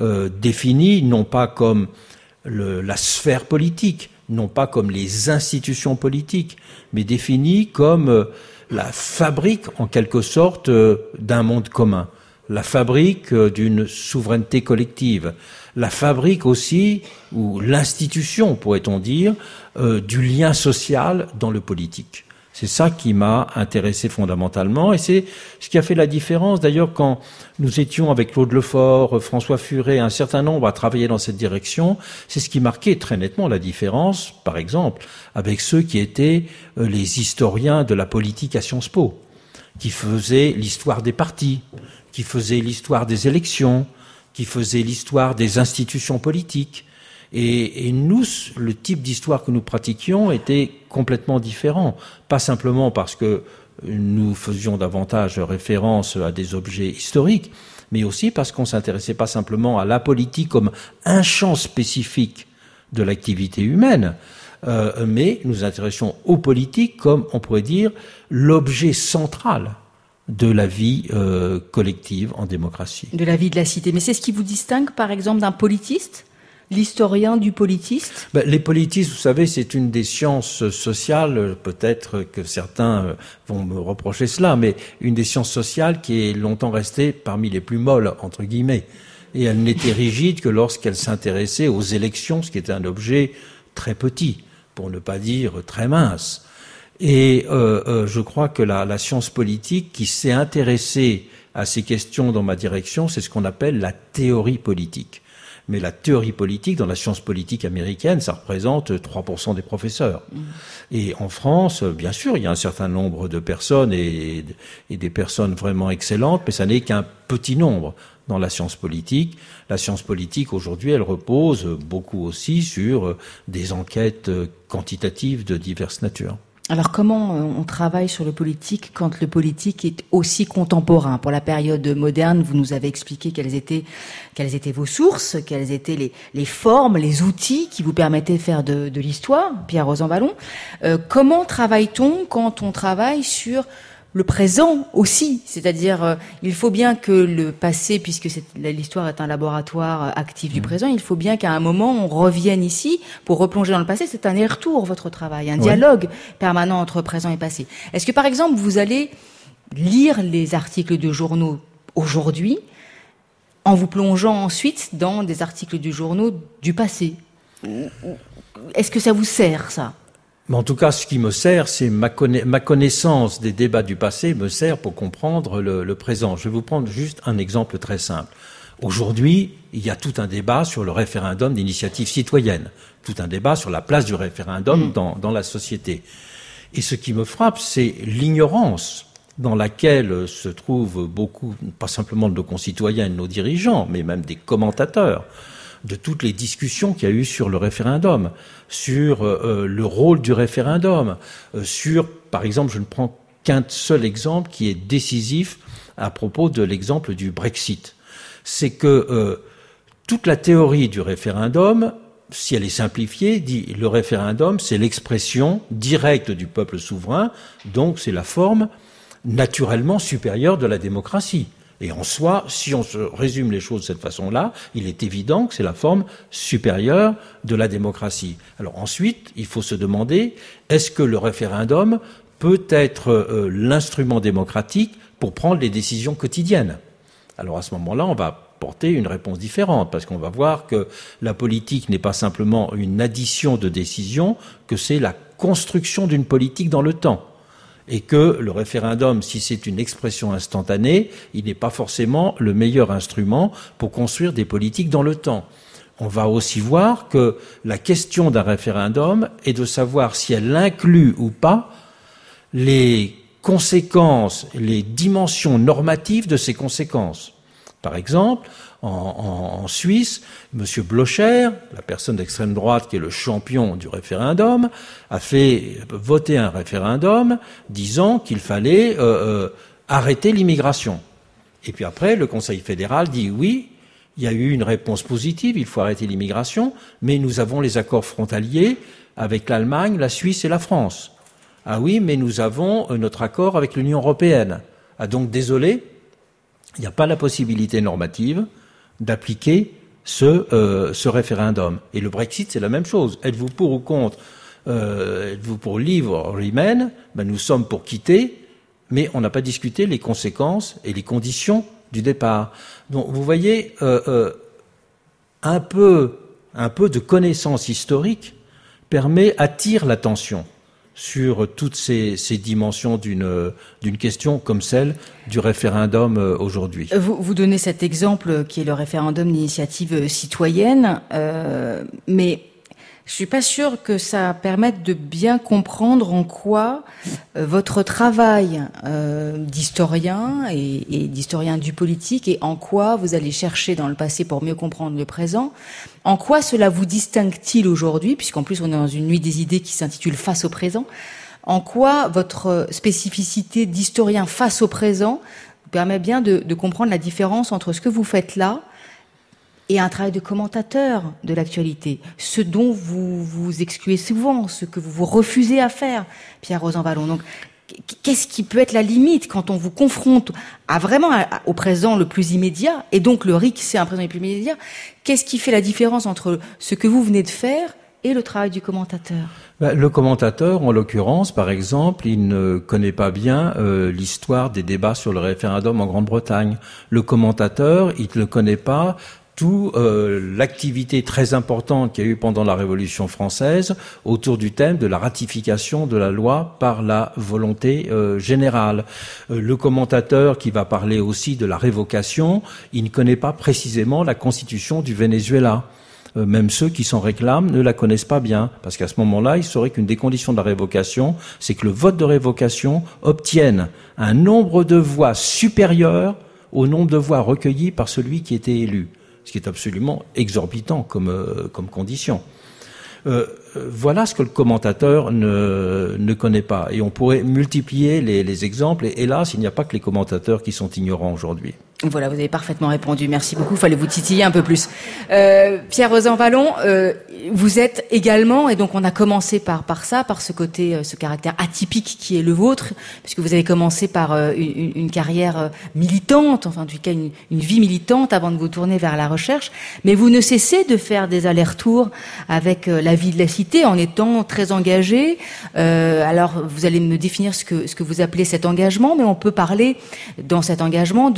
défini non pas comme la sphère politique, non pas comme les institutions politiques, mais défini comme la fabrique en quelque sorte d'un monde commun. La fabrique d'une souveraineté collective, la fabrique aussi, ou l'institution, pourrait-on dire, du lien social dans le politique. C'est ça qui m'a intéressé fondamentalement, et c'est ce qui a fait la différence. D'ailleurs, quand nous étions avec Claude Lefort, François Furet, un certain nombre à travailler dans cette direction, c'est ce qui marquait très nettement la différence, par exemple, avec ceux qui étaient les historiens de la politique à Sciences Po, qui faisaient l'histoire des partis, qui faisait l'histoire des élections, qui faisait l'histoire des institutions politiques. Et nous, le type d'histoire que nous pratiquions était complètement différent. Pas simplement parce que nous faisions davantage référence à des objets historiques, mais aussi parce qu'on s'intéressait pas simplement à la politique comme un champ spécifique de l'activité humaine, mais nous intéressions aux politiques comme, on pourrait dire, l'objet central de la vie collective en démocratie. De la vie de la cité. Mais c'est ce qui vous distingue, par exemple, d'un politiste ? L'historien du politiste ? Les politistes, vous savez, c'est une des sciences sociales, peut-être que certains vont me reprocher cela, mais une des sciences sociales qui est longtemps restée parmi les plus molles, entre guillemets. Et elle n'était rigide que lorsqu'elle s'intéressait aux élections, ce qui était un objet très petit, pour ne pas dire très mince. Et je crois que la science politique qui s'est intéressée à ces questions dans ma direction, c'est ce qu'on appelle la théorie politique. Mais la théorie politique, dans la science politique américaine, ça représente 3% des professeurs. Et en France, bien sûr, il y a un certain nombre de personnes et des personnes vraiment excellentes, mais ça n'est qu'un petit nombre dans la science politique. La science politique, aujourd'hui, elle repose beaucoup aussi sur des enquêtes quantitatives de diverses natures. Alors comment on travaille sur le politique quand le politique est aussi contemporain ? Pour la période moderne, vous nous avez expliqué quelles étaient vos sources, quelles étaient les formes, les outils qui vous permettaient de faire de l'histoire, Pierre Rosanvallon. Comment travaille-t-on quand on travaille sur le présent aussi, c'est-à-dire il faut bien que le passé, puisque l'histoire est un laboratoire actif du présent, il faut bien qu'à un moment on revienne ici pour replonger dans le passé. C'est un aller-retour, votre travail, un dialogue permanent entre présent et passé. Est-ce que par exemple vous allez lire les articles de journaux aujourd'hui en vous plongeant ensuite dans des articles de journaux du passé ? Est-ce que ça vous sert, ça ? Mais en tout cas, ce qui me sert, c'est ma connaissance des débats du passé me sert pour comprendre le présent. Je vais vous prendre juste un exemple très simple. Aujourd'hui, il y a tout un débat sur le référendum d'initiative citoyenne, tout un débat sur la place du référendum dans la société. Et ce qui me frappe, c'est l'ignorance dans laquelle se trouvent beaucoup, pas simplement de nos concitoyens et de nos dirigeants, mais même des commentateurs, de toutes les discussions qu'il y a eu sur le référendum, sur le rôle du référendum, sur, par exemple, je ne prends qu'un seul exemple qui est décisif à propos de l'exemple du Brexit. C'est que toute la théorie du référendum, si elle est simplifiée, dit le référendum, c'est l'expression directe du peuple souverain, donc c'est la forme naturellement supérieure de la démocratie. Et en soi, si on se résume les choses de cette façon-là, il est évident que c'est la forme supérieure de la démocratie. Alors ensuite, il faut se demander, est-ce que le référendum peut être l'instrument démocratique pour prendre les décisions quotidiennes ? Alors à ce moment-là, on va porter une réponse différente, parce qu'on va voir que la politique n'est pas simplement une addition de décisions, que c'est la construction d'une politique dans le temps. Et que le référendum, si c'est une expression instantanée, il n'est pas forcément le meilleur instrument pour construire des politiques dans le temps. On va aussi voir que la question d'un référendum est de savoir si elle inclut ou pas les conséquences, les dimensions normatives de ces conséquences. Par exemple, en Suisse, M. Blocher, la personne d'extrême droite qui est le champion du référendum, a fait voter un référendum disant qu'il fallait arrêter l'immigration. Et puis après, le Conseil fédéral dit oui, il y a eu une réponse positive, il faut arrêter l'immigration, mais nous avons les accords frontaliers avec l'Allemagne, la Suisse et la France. Ah oui, mais nous avons notre accord avec l'Union européenne. Ah donc, désolé, il n'y a pas la possibilité normative d'appliquer ce référendum. Et le Brexit, c'est la même chose. Êtes-vous pour ou contre êtes-vous pour leave or remain ? Nous sommes pour quitter, mais on n'a pas discuté les conséquences et les conditions du départ. Donc, vous voyez, un peu de connaissance historique attire l'attention sur toutes ces dimensions d'une question comme celle du référendum aujourd'hui. Vous donnez cet exemple qui est le référendum d'initiative citoyenne, mais je suis pas sûre que ça permette de bien comprendre en quoi votre travail d'historien et d'historien du politique, et en quoi vous allez chercher dans le passé pour mieux comprendre le présent, en quoi cela vous distingue-t-il aujourd'hui, puisqu'en plus on est dans une nuit des idées qui s'intitule Face au présent, en quoi votre spécificité d'historien face au présent vous permet bien de comprendre la différence entre ce que vous faites là et un travail de commentateur de l'actualité, ce dont vous vous excluez souvent, ce que vous vous refusez à faire, Pierre Rosanvallon. Donc, qu'est-ce qui peut être la limite quand on vous confronte au présent le plus immédiat, et donc le RIC, c'est un présent le plus immédiat. Qu'est-ce qui fait la différence entre ce que vous venez de faire et le travail du commentateur ? Le commentateur, en l'occurrence, par exemple, il ne connaît pas bien l'histoire des débats sur le référendum en Grande-Bretagne. Le commentateur, il ne connaît pas l'activité très importante qu'il y a eu pendant la Révolution française autour du thème de la ratification de la loi par la volonté générale. Le commentateur qui va parler aussi de la révocation, il ne connaît pas précisément la constitution du Venezuela. Même ceux qui s'en réclament ne la connaissent pas bien, parce qu'à ce moment-là, il saurait qu'une des conditions de la révocation, c'est que le vote de révocation obtienne un nombre de voix supérieur au nombre de voix recueillies par celui qui était élu. Ce qui est absolument exorbitant comme condition. Voilà ce que le commentateur ne connaît pas. Et on pourrait multiplier les exemples. Et hélas, il n'y a pas que les commentateurs qui sont ignorants aujourd'hui. Voilà, vous avez parfaitement répondu. Merci beaucoup. Fallait vous titiller un peu plus. Pierre Rosanvallon, vous êtes également, et donc on a commencé par ce côté, ce caractère atypique qui est le vôtre, puisque vous avez commencé par une carrière militante, enfin en tout cas une vie militante avant de vous tourner vers la recherche. Mais vous ne cessez de faire des allers-retours avec la vie de la cité en étant très engagé. Alors vous allez me définir ce que vous appelez cet engagement, mais on peut parler dans cet engagement de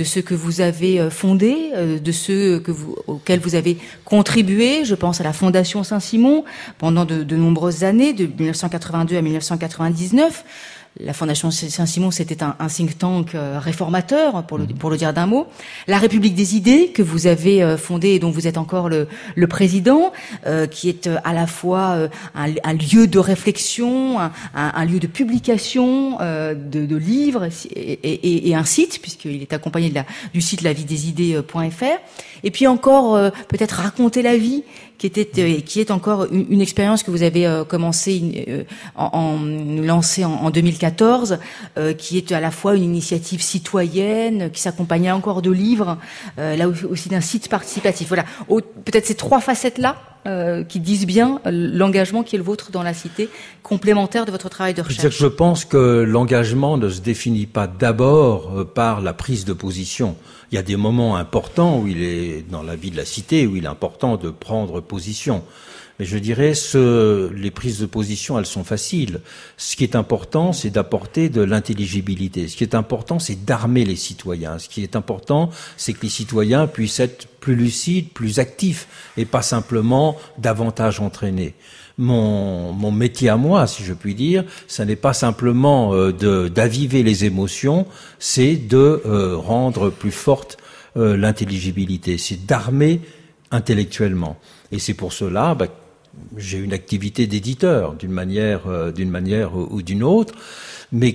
ceux que vous avez fondés, de ceux auxquels vous avez contribué. Je pense à la Fondation Saint-Simon pendant de nombreuses années, de 1982 à 1999. La Fondation Saint-Simon, c'était un think tank réformateur, pour le dire d'un mot. La République des idées, que vous avez fondée et dont vous êtes encore le président, qui est à la fois un lieu de réflexion, un lieu de publication de livres et un site, puisqu'il est accompagné du site lavidesidées.fr. Et puis encore, peut-être raconter la vie, qui est encore une expérience que vous avez commencé lancée en 2014, qui est à la fois une initiative citoyenne, qui s'accompagnait encore de livres, là aussi d'un site participatif. Voilà, peut-être ces trois facettes-là qui disent bien l'engagement qui est le vôtre dans la cité, complémentaire de votre travail de recherche. Je pense que l'engagement ne se définit pas d'abord par la prise de position. Il y a des moments importants où il est dans la vie de la cité où il est important de prendre position. Mais je dirais les prises de position, elles sont faciles. Ce qui est important, c'est d'apporter de l'intelligibilité. Ce qui est important, c'est d'armer les citoyens. Ce qui est important, c'est que les citoyens puissent être plus lucides, plus actifs et pas simplement davantage entraînés. Mon métier à moi, si je puis dire, ça n'est pas simplement d'aviver les émotions, c'est de rendre plus forte l'intelligibilité, c'est d'armer intellectuellement. Et c'est pour cela j'ai une activité d'éditeur d'une manière ou d'une autre, mais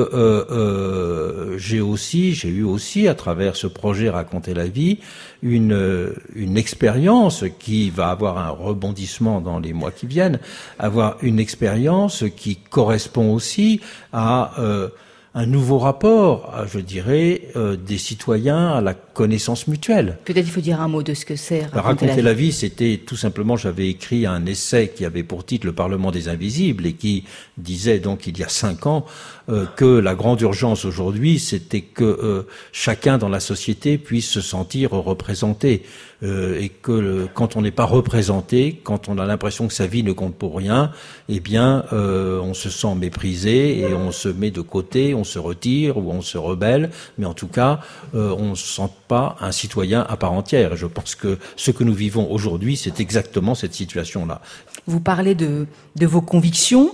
que j'ai eu aussi à travers ce projet Raconter la vie une expérience qui va avoir un rebondissement dans les mois qui viennent, avoir une expérience qui correspond aussi à un nouveau rapport, je dirais, des citoyens à la connaissance mutuelle. Peut-être il faut dire un mot de ce que c'est Raconter la vie, c'était tout simplement, j'avais écrit un essai qui avait pour titre Le Parlement des Invisibles et qui disait donc il y a 5 ans que la grande urgence aujourd'hui, c'était que chacun dans la société puisse se sentir représenté et que quand on n'est pas représenté, quand on a l'impression que sa vie ne compte pour rien, eh bien on se sent méprisé et on se met de côté, on se retire ou on se rebelle, mais en tout cas on ne se sent pas un citoyen à part entière. Et je pense que ce que nous vivons aujourd'hui, c'est exactement cette situation-là. Vous parlez de vos convictions.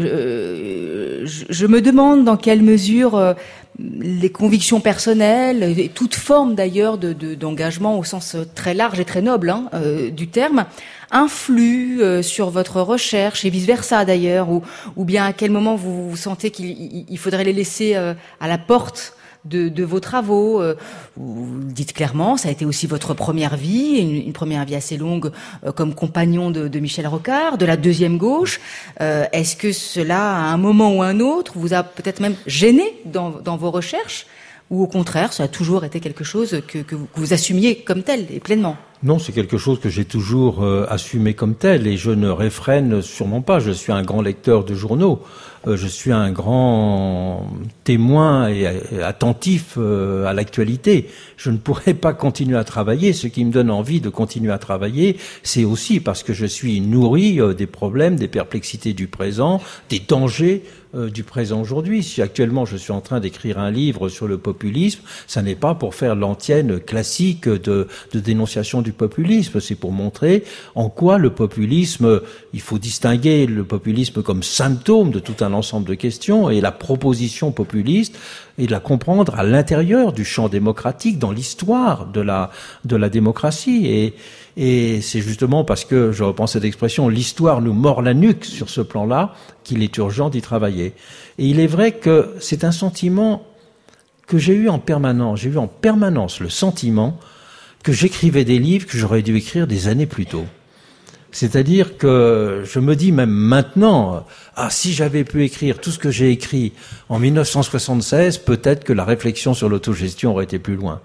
Je me demande dans quelle mesure les convictions personnelles et toute forme d'ailleurs d'engagement au sens très large et très noble du terme influent sur votre recherche et vice versa d'ailleurs, ou bien à quel moment vous sentez qu'il faudrait les laisser à la porte de vos travaux. Vous le dites clairement, ça a été aussi votre première vie, une première vie assez longue comme compagnon de Michel Rocard, de la deuxième gauche. Est-ce que cela, à un moment ou un autre, vous a peut-être même gêné dans vos recherches, ou au contraire, ça a toujours été quelque chose que vous assumiez comme tel et pleinement? Non, c'est quelque chose que j'ai toujours assumé comme tel et je ne réfrène sûrement pas. Je suis un grand lecteur de journaux. Je suis un grand témoin et attentif à l'actualité. Je ne pourrais pas continuer à travailler. Ce qui me donne envie de continuer à travailler, c'est aussi parce que je suis nourri des problèmes, des perplexités du présent, des dangers du présent aujourd'hui. Si actuellement je suis en train d'écrire un livre sur le populisme, ça n'est pas pour faire l'antienne classique de dénonciation du populisme, c'est pour montrer en quoi le populisme, il faut distinguer le populisme comme symptôme de tout un ensemble de questions et la proposition populiste et de la comprendre à l'intérieur du champ démocratique, dans l'histoire de la démocratie. Et c'est justement parce que, je reprends cette expression, l'histoire nous mord la nuque sur ce plan-là, qu'il est urgent d'y travailler. Et il est vrai que c'est un sentiment que j'ai eu en permanence. J'ai eu en permanence le sentiment que j'écrivais des livres que j'aurais dû écrire des années plus tôt. C'est-à-dire que je me dis même maintenant, si j'avais pu écrire tout ce que j'ai écrit en 1976, peut-être que la réflexion sur l'autogestion aurait été plus loin.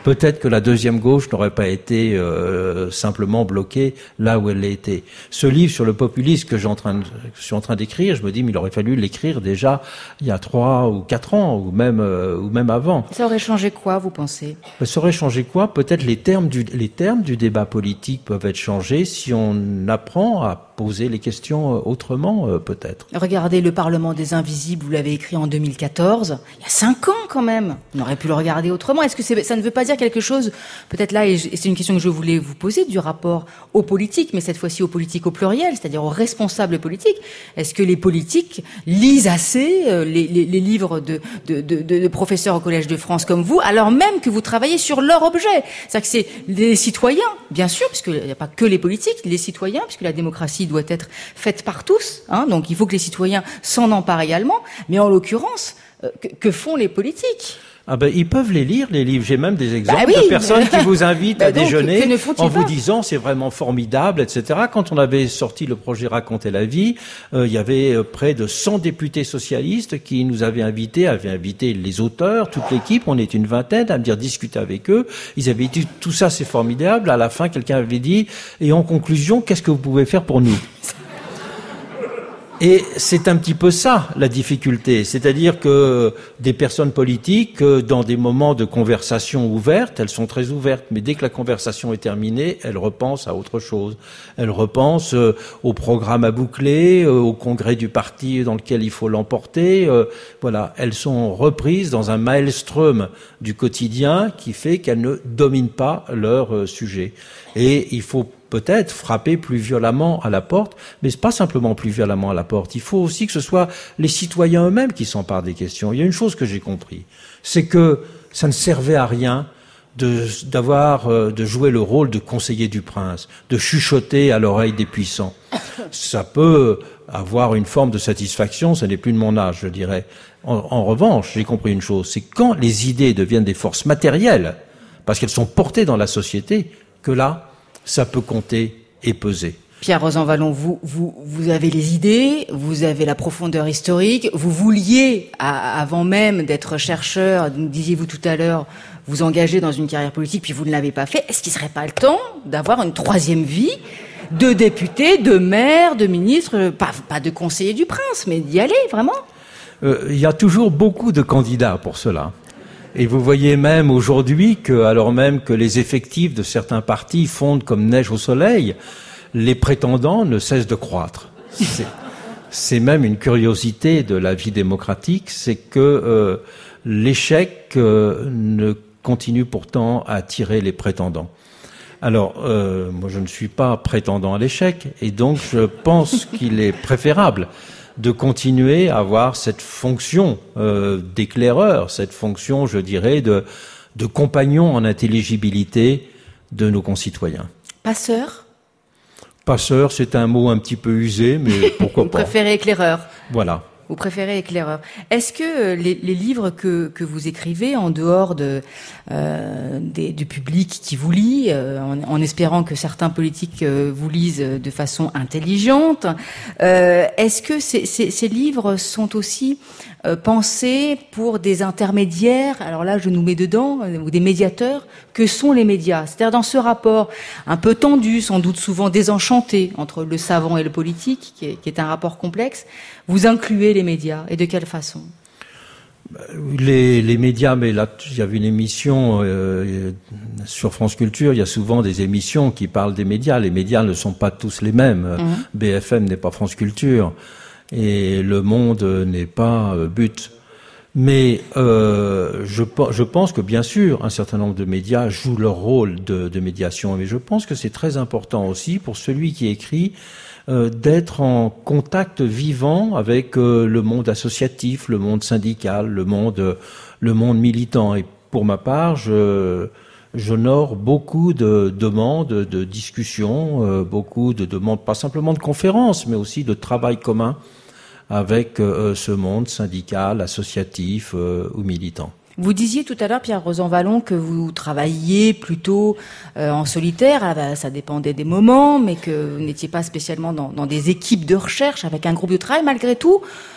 peut-être que la deuxième gauche n'aurait pas été simplement bloquée là où elle l'a été. Ce livre sur le populisme que je suis en train d'écrire, je me dis, mais il aurait fallu l'écrire déjà il y a 3 ou 4 ans, ou même avant. Ça aurait changé quoi, vous pensez? Ça aurait changé quoi? Peut-être les termes du débat politique peuvent être changés si on apprend à poser les questions autrement, peut-être. Regardez Le Parlement des Invisibles, vous l'avez écrit en 2014, il y a 5 ans quand même. On aurait pu le regarder autrement. Est-ce que ça ne veut pas dire quelque chose, peut-être là, et c'est une question que je voulais vous poser, du rapport aux politiques, mais cette fois-ci aux politiques au pluriel, c'est-à-dire aux responsables politiques. Est-ce que les politiques lisent assez les livres de professeurs au Collège de France comme vous, alors même que vous travaillez sur leur objet? C'est-à-dire que c'est les citoyens, bien sûr, puisqu'il n'y a pas que les politiques, les citoyens, puisque la démocratie doit être faite par tous, hein, donc il faut que les citoyens s'en emparent également, mais en l'occurrence, que font les politiques? Ah ben, ils peuvent les lire, les livres. J'ai même des exemples de personnes qui vous invitent à déjeuner en vous disant c'est vraiment formidable, etc. Quand on avait sorti le projet Raconter la vie, il y avait près de 100 députés socialistes qui nous avaient invité les auteurs, toute l'équipe, on est une vingtaine, à me dire discuter avec eux. Ils avaient dit tout ça c'est formidable. À la fin, quelqu'un avait dit et en conclusion, qu'est-ce que vous pouvez faire pour nous? Et c'est un petit peu ça, la difficulté. C'est-à-dire que des personnes politiques, dans des moments de conversation ouverte, elles sont très ouvertes. Mais dès que la conversation est terminée, elles repensent à autre chose. Elles repensent au programme à boucler, au congrès du parti dans lequel il faut l'emporter. Voilà, elles sont reprises dans un maelstrom du quotidien qui fait qu'elles ne dominent pas leur sujet. Et il faut peut-être frapper plus violemment à la porte, mais c'est pas simplement plus violemment à la porte. Il faut aussi que ce soit les citoyens eux-mêmes qui s'emparent des questions. Il y a une chose que j'ai compris, c'est que ça ne servait à rien de jouer le rôle de conseiller du prince, de chuchoter à l'oreille des puissants. Ça peut avoir une forme de satisfaction, ce n'est plus de mon âge, je dirais. En revanche, j'ai compris une chose, c'est quand les idées deviennent des forces matérielles, parce qu'elles sont portées dans la société, que là, ça peut compter et peser. Pierre Rosanvallon, vous avez les idées, vous avez la profondeur historique, vous vouliez, avant même d'être chercheur, disiez-vous tout à l'heure, vous engager dans une carrière politique, puis vous ne l'avez pas fait. Est-ce qu'il ne serait pas le temps d'avoir une troisième vie de député, de maire, de ministre, pas de conseiller du prince, mais d'y aller, vraiment? Il y a toujours beaucoup de candidats pour cela. Et vous voyez même aujourd'hui que, alors même que les effectifs de certains partis fondent comme neige au soleil, les prétendants ne cessent de croître. C'est même une curiosité de la vie démocratique, c'est que l'échec ne continue pourtant à attirer les prétendants. Alors, moi je ne suis pas prétendant à l'échec, et donc je pense qu'il est préférable de continuer à avoir cette fonction d'éclaireur, cette fonction, je dirais, de compagnon en intelligibilité de nos concitoyens. Passeur ? Passeur, c'est un mot un petit peu usé, mais pourquoi pas. Vous préférez éclaireur ? Voilà. Vous préférez éclaireur. Est-ce que les livres que vous écrivez, en dehors du public qui vous lit, en espérant que certains politiques vous lisent de façon intelligente, est-ce que ces livres sont aussi pensés pour des intermédiaires, alors là je nous mets dedans, ou des médiateurs, que sont les médias? C'est-à-dire dans ce rapport un peu tendu, sans doute souvent désenchanté, entre le savant et le politique, qui est un rapport complexe, vous incluez les médias, et de quelle façon? Les médias, mais là, il y avait une émission sur France Culture, il y a souvent des émissions qui parlent des médias. Les médias ne sont pas tous les mêmes. BFM n'est pas France Culture, et Le Monde n'est pas But. Mais je pense que, bien sûr, un certain nombre de médias jouent leur rôle de médiation, mais je pense que c'est très important aussi pour celui qui écrit d'être en contact vivant avec le monde associatif, le monde syndical, le monde militant. Et pour ma part, j'honore beaucoup de demandes, de discussions, beaucoup de demandes, pas simplement de conférences, mais aussi de travail commun avec ce monde syndical, associatif ou militant. Vous disiez tout à l'heure, Pierre Rosanvallon, que vous travailliez plutôt en solitaire, ça dépendait des moments, mais que vous n'étiez pas spécialement dans des équipes de recherche avec un groupe de travail. Malgré tout,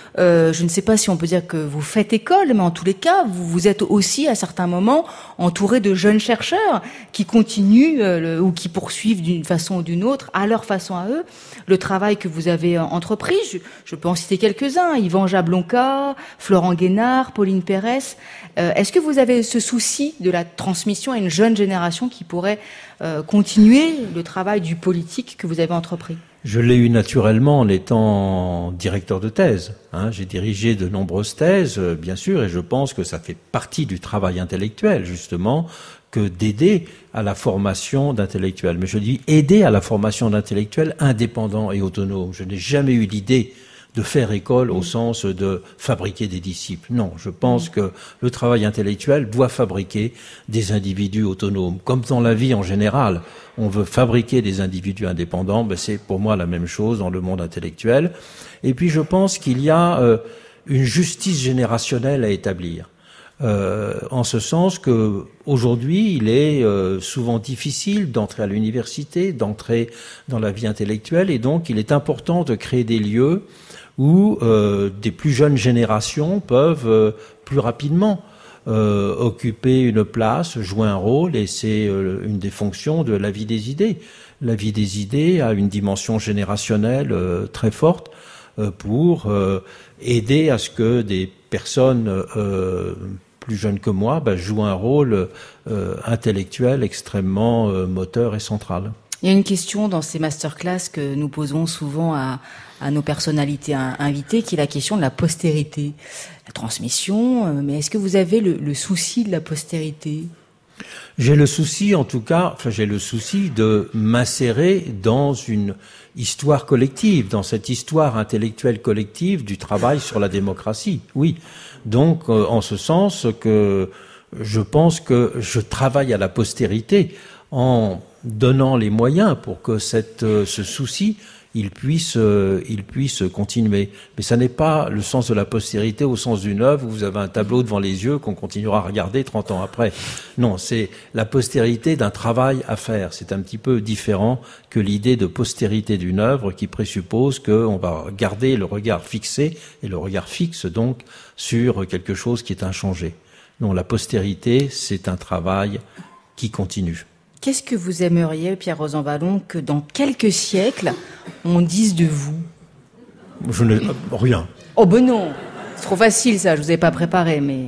je ne sais pas si on peut dire que vous faites école, mais en tous les cas, vous êtes aussi à certains moments entouré de jeunes chercheurs qui continuent ou qui poursuivent d'une façon ou d'une autre, à leur façon à eux, le travail que vous avez entrepris. Je peux en citer quelques-uns, Yvan Jablonka, Florent Guénard, Pauline Pérès. Est-ce que vous avez ce souci de la transmission à une jeune génération qui pourrait continuer le travail du politique que vous avez entrepris? Je l'ai eu naturellement en étant directeur de thèse. J'ai dirigé de nombreuses thèses, bien sûr, et je pense que ça fait partie du travail intellectuel, justement, que d'aider à la formation d'intellectuels. Mais je dis aider à la formation d'intellectuels indépendants et autonomes. Je n'ai jamais eu l'idée de faire école au sens de fabriquer des disciples. Non, je pense que le travail intellectuel doit fabriquer des individus autonomes. Comme dans la vie en général, on veut fabriquer des individus indépendants, c'est pour moi la même chose dans le monde intellectuel. Et puis je pense qu'il y a une justice générationnelle à établir. En ce sens que aujourd'hui, il est souvent difficile d'entrer à l'université, d'entrer dans la vie intellectuelle, et donc il est important de créer des lieux où des plus jeunes générations peuvent plus rapidement occuper une place, jouer un rôle, et c'est une des fonctions de la vie des idées. La vie des idées a une dimension générationnelle très forte pour aider à ce que des personnes plus jeunes que moi jouent un rôle intellectuel extrêmement moteur et central. Il y a une question dans ces masterclass que nous posons souvent à nos personnalités invitées, qui est la question de la postérité, la transmission. Mais est-ce que vous avez le souci de la postérité? J'ai le souci, en tout cas, j'ai le souci de m'insérer dans une histoire collective, dans cette histoire intellectuelle collective du travail sur la démocratie. Oui. Donc, en ce sens que je pense que je travaille à la postérité en donnant les moyens pour que ce souci il puisse continuer. Mais ça n'est pas le sens de la postérité au sens d'une œuvre où vous avez un tableau devant les yeux qu'on continuera à regarder 30 ans après. Non, c'est la postérité d'un travail à faire. C'est un petit peu différent que l'idée de postérité d'une œuvre qui présuppose qu'on va garder le regard fixé, et le regard fixe donc sur quelque chose qui est inchangé. Non, la postérité, c'est un travail qui continue. Qu'est-ce que vous aimeriez, Pierre Rosanvallon, que dans quelques siècles, on dise de vous? Je n'ai rien. Oh ben non, c'est trop facile ça, je vous ai pas préparé, mais...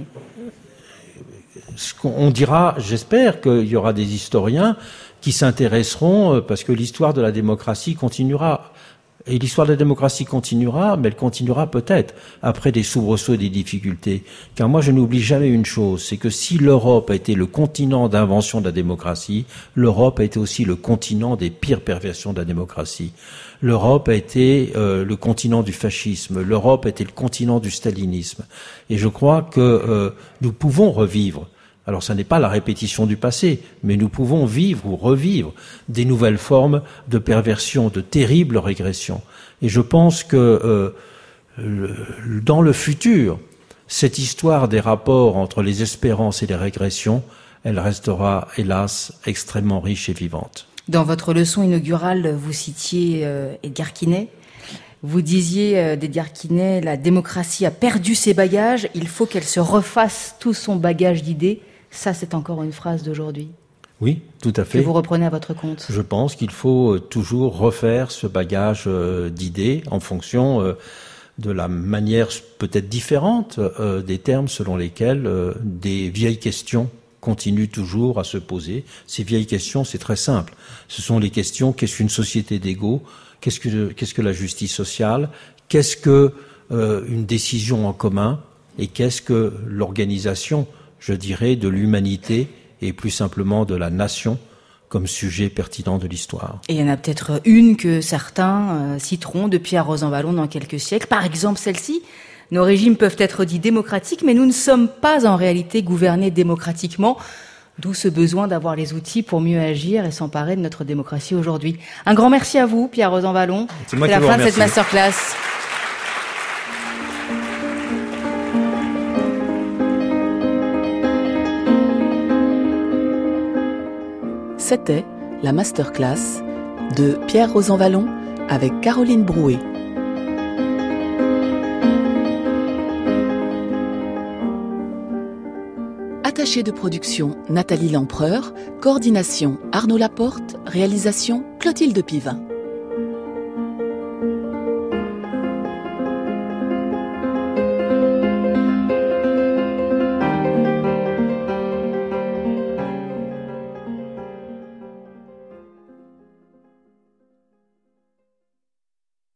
On dira, j'espère qu'il y aura des historiens qui s'intéresseront, parce que l'histoire de la démocratie continuera. Et l'histoire de la démocratie continuera, mais elle continuera peut-être après des soubresauts et des difficultés. Car moi, je n'oublie jamais une chose, c'est que si l'Europe a été le continent d'invention de la démocratie, l'Europe a été aussi le continent des pires perversions de la démocratie. L'Europe a été le continent du fascisme, l'Europe a été le continent du stalinisme. Et je crois que nous pouvons revivre. Alors, ça n'est pas la répétition du passé, mais nous pouvons vivre ou revivre des nouvelles formes de perversion, de terribles régressions. Et je pense que dans le futur, cette histoire des rapports entre les espérances et les régressions, elle restera, hélas, extrêmement riche et vivante. Dans votre leçon inaugurale, vous citiez Edgar Quinet. Vous disiez d'Edgar Quinet, la démocratie a perdu ses bagages, il faut qu'elle se refasse tout son bagage d'idées. Ça, c'est encore une phrase d'aujourd'hui. Oui, tout à fait. Que vous reprenez à votre compte. Je pense qu'il faut toujours refaire ce bagage d'idées en fonction de la manière peut-être différente des termes selon lesquels des vieilles questions continuent toujours à se poser. Ces vieilles questions, c'est très simple. Ce sont les questions, qu'est-ce qu'une société d'égaux? Qu'est-ce que la justice sociale? Qu'est-ce que une décision en commun? Et qu'est-ce que l'organisation, je dirais, de l'humanité et plus simplement de la nation comme sujet pertinent de l'histoire. Et il y en a peut-être une que certains citeront de Pierre Rosanvallon dans quelques siècles. Par exemple, celle-ci, nos régimes peuvent être dits démocratiques, mais nous ne sommes pas en réalité gouvernés démocratiquement, d'où ce besoin d'avoir les outils pour mieux agir et s'emparer de notre démocratie aujourd'hui. Un grand merci à vous, Pierre Rosanvallon. C'est la fin de cette masterclass. C'était la masterclass de Pierre Rosanvallon avec Caroline Brouet. Attachée de production Nathalie Lempereur, coordination Arnaud Laporte, réalisation Clotilde Pivin.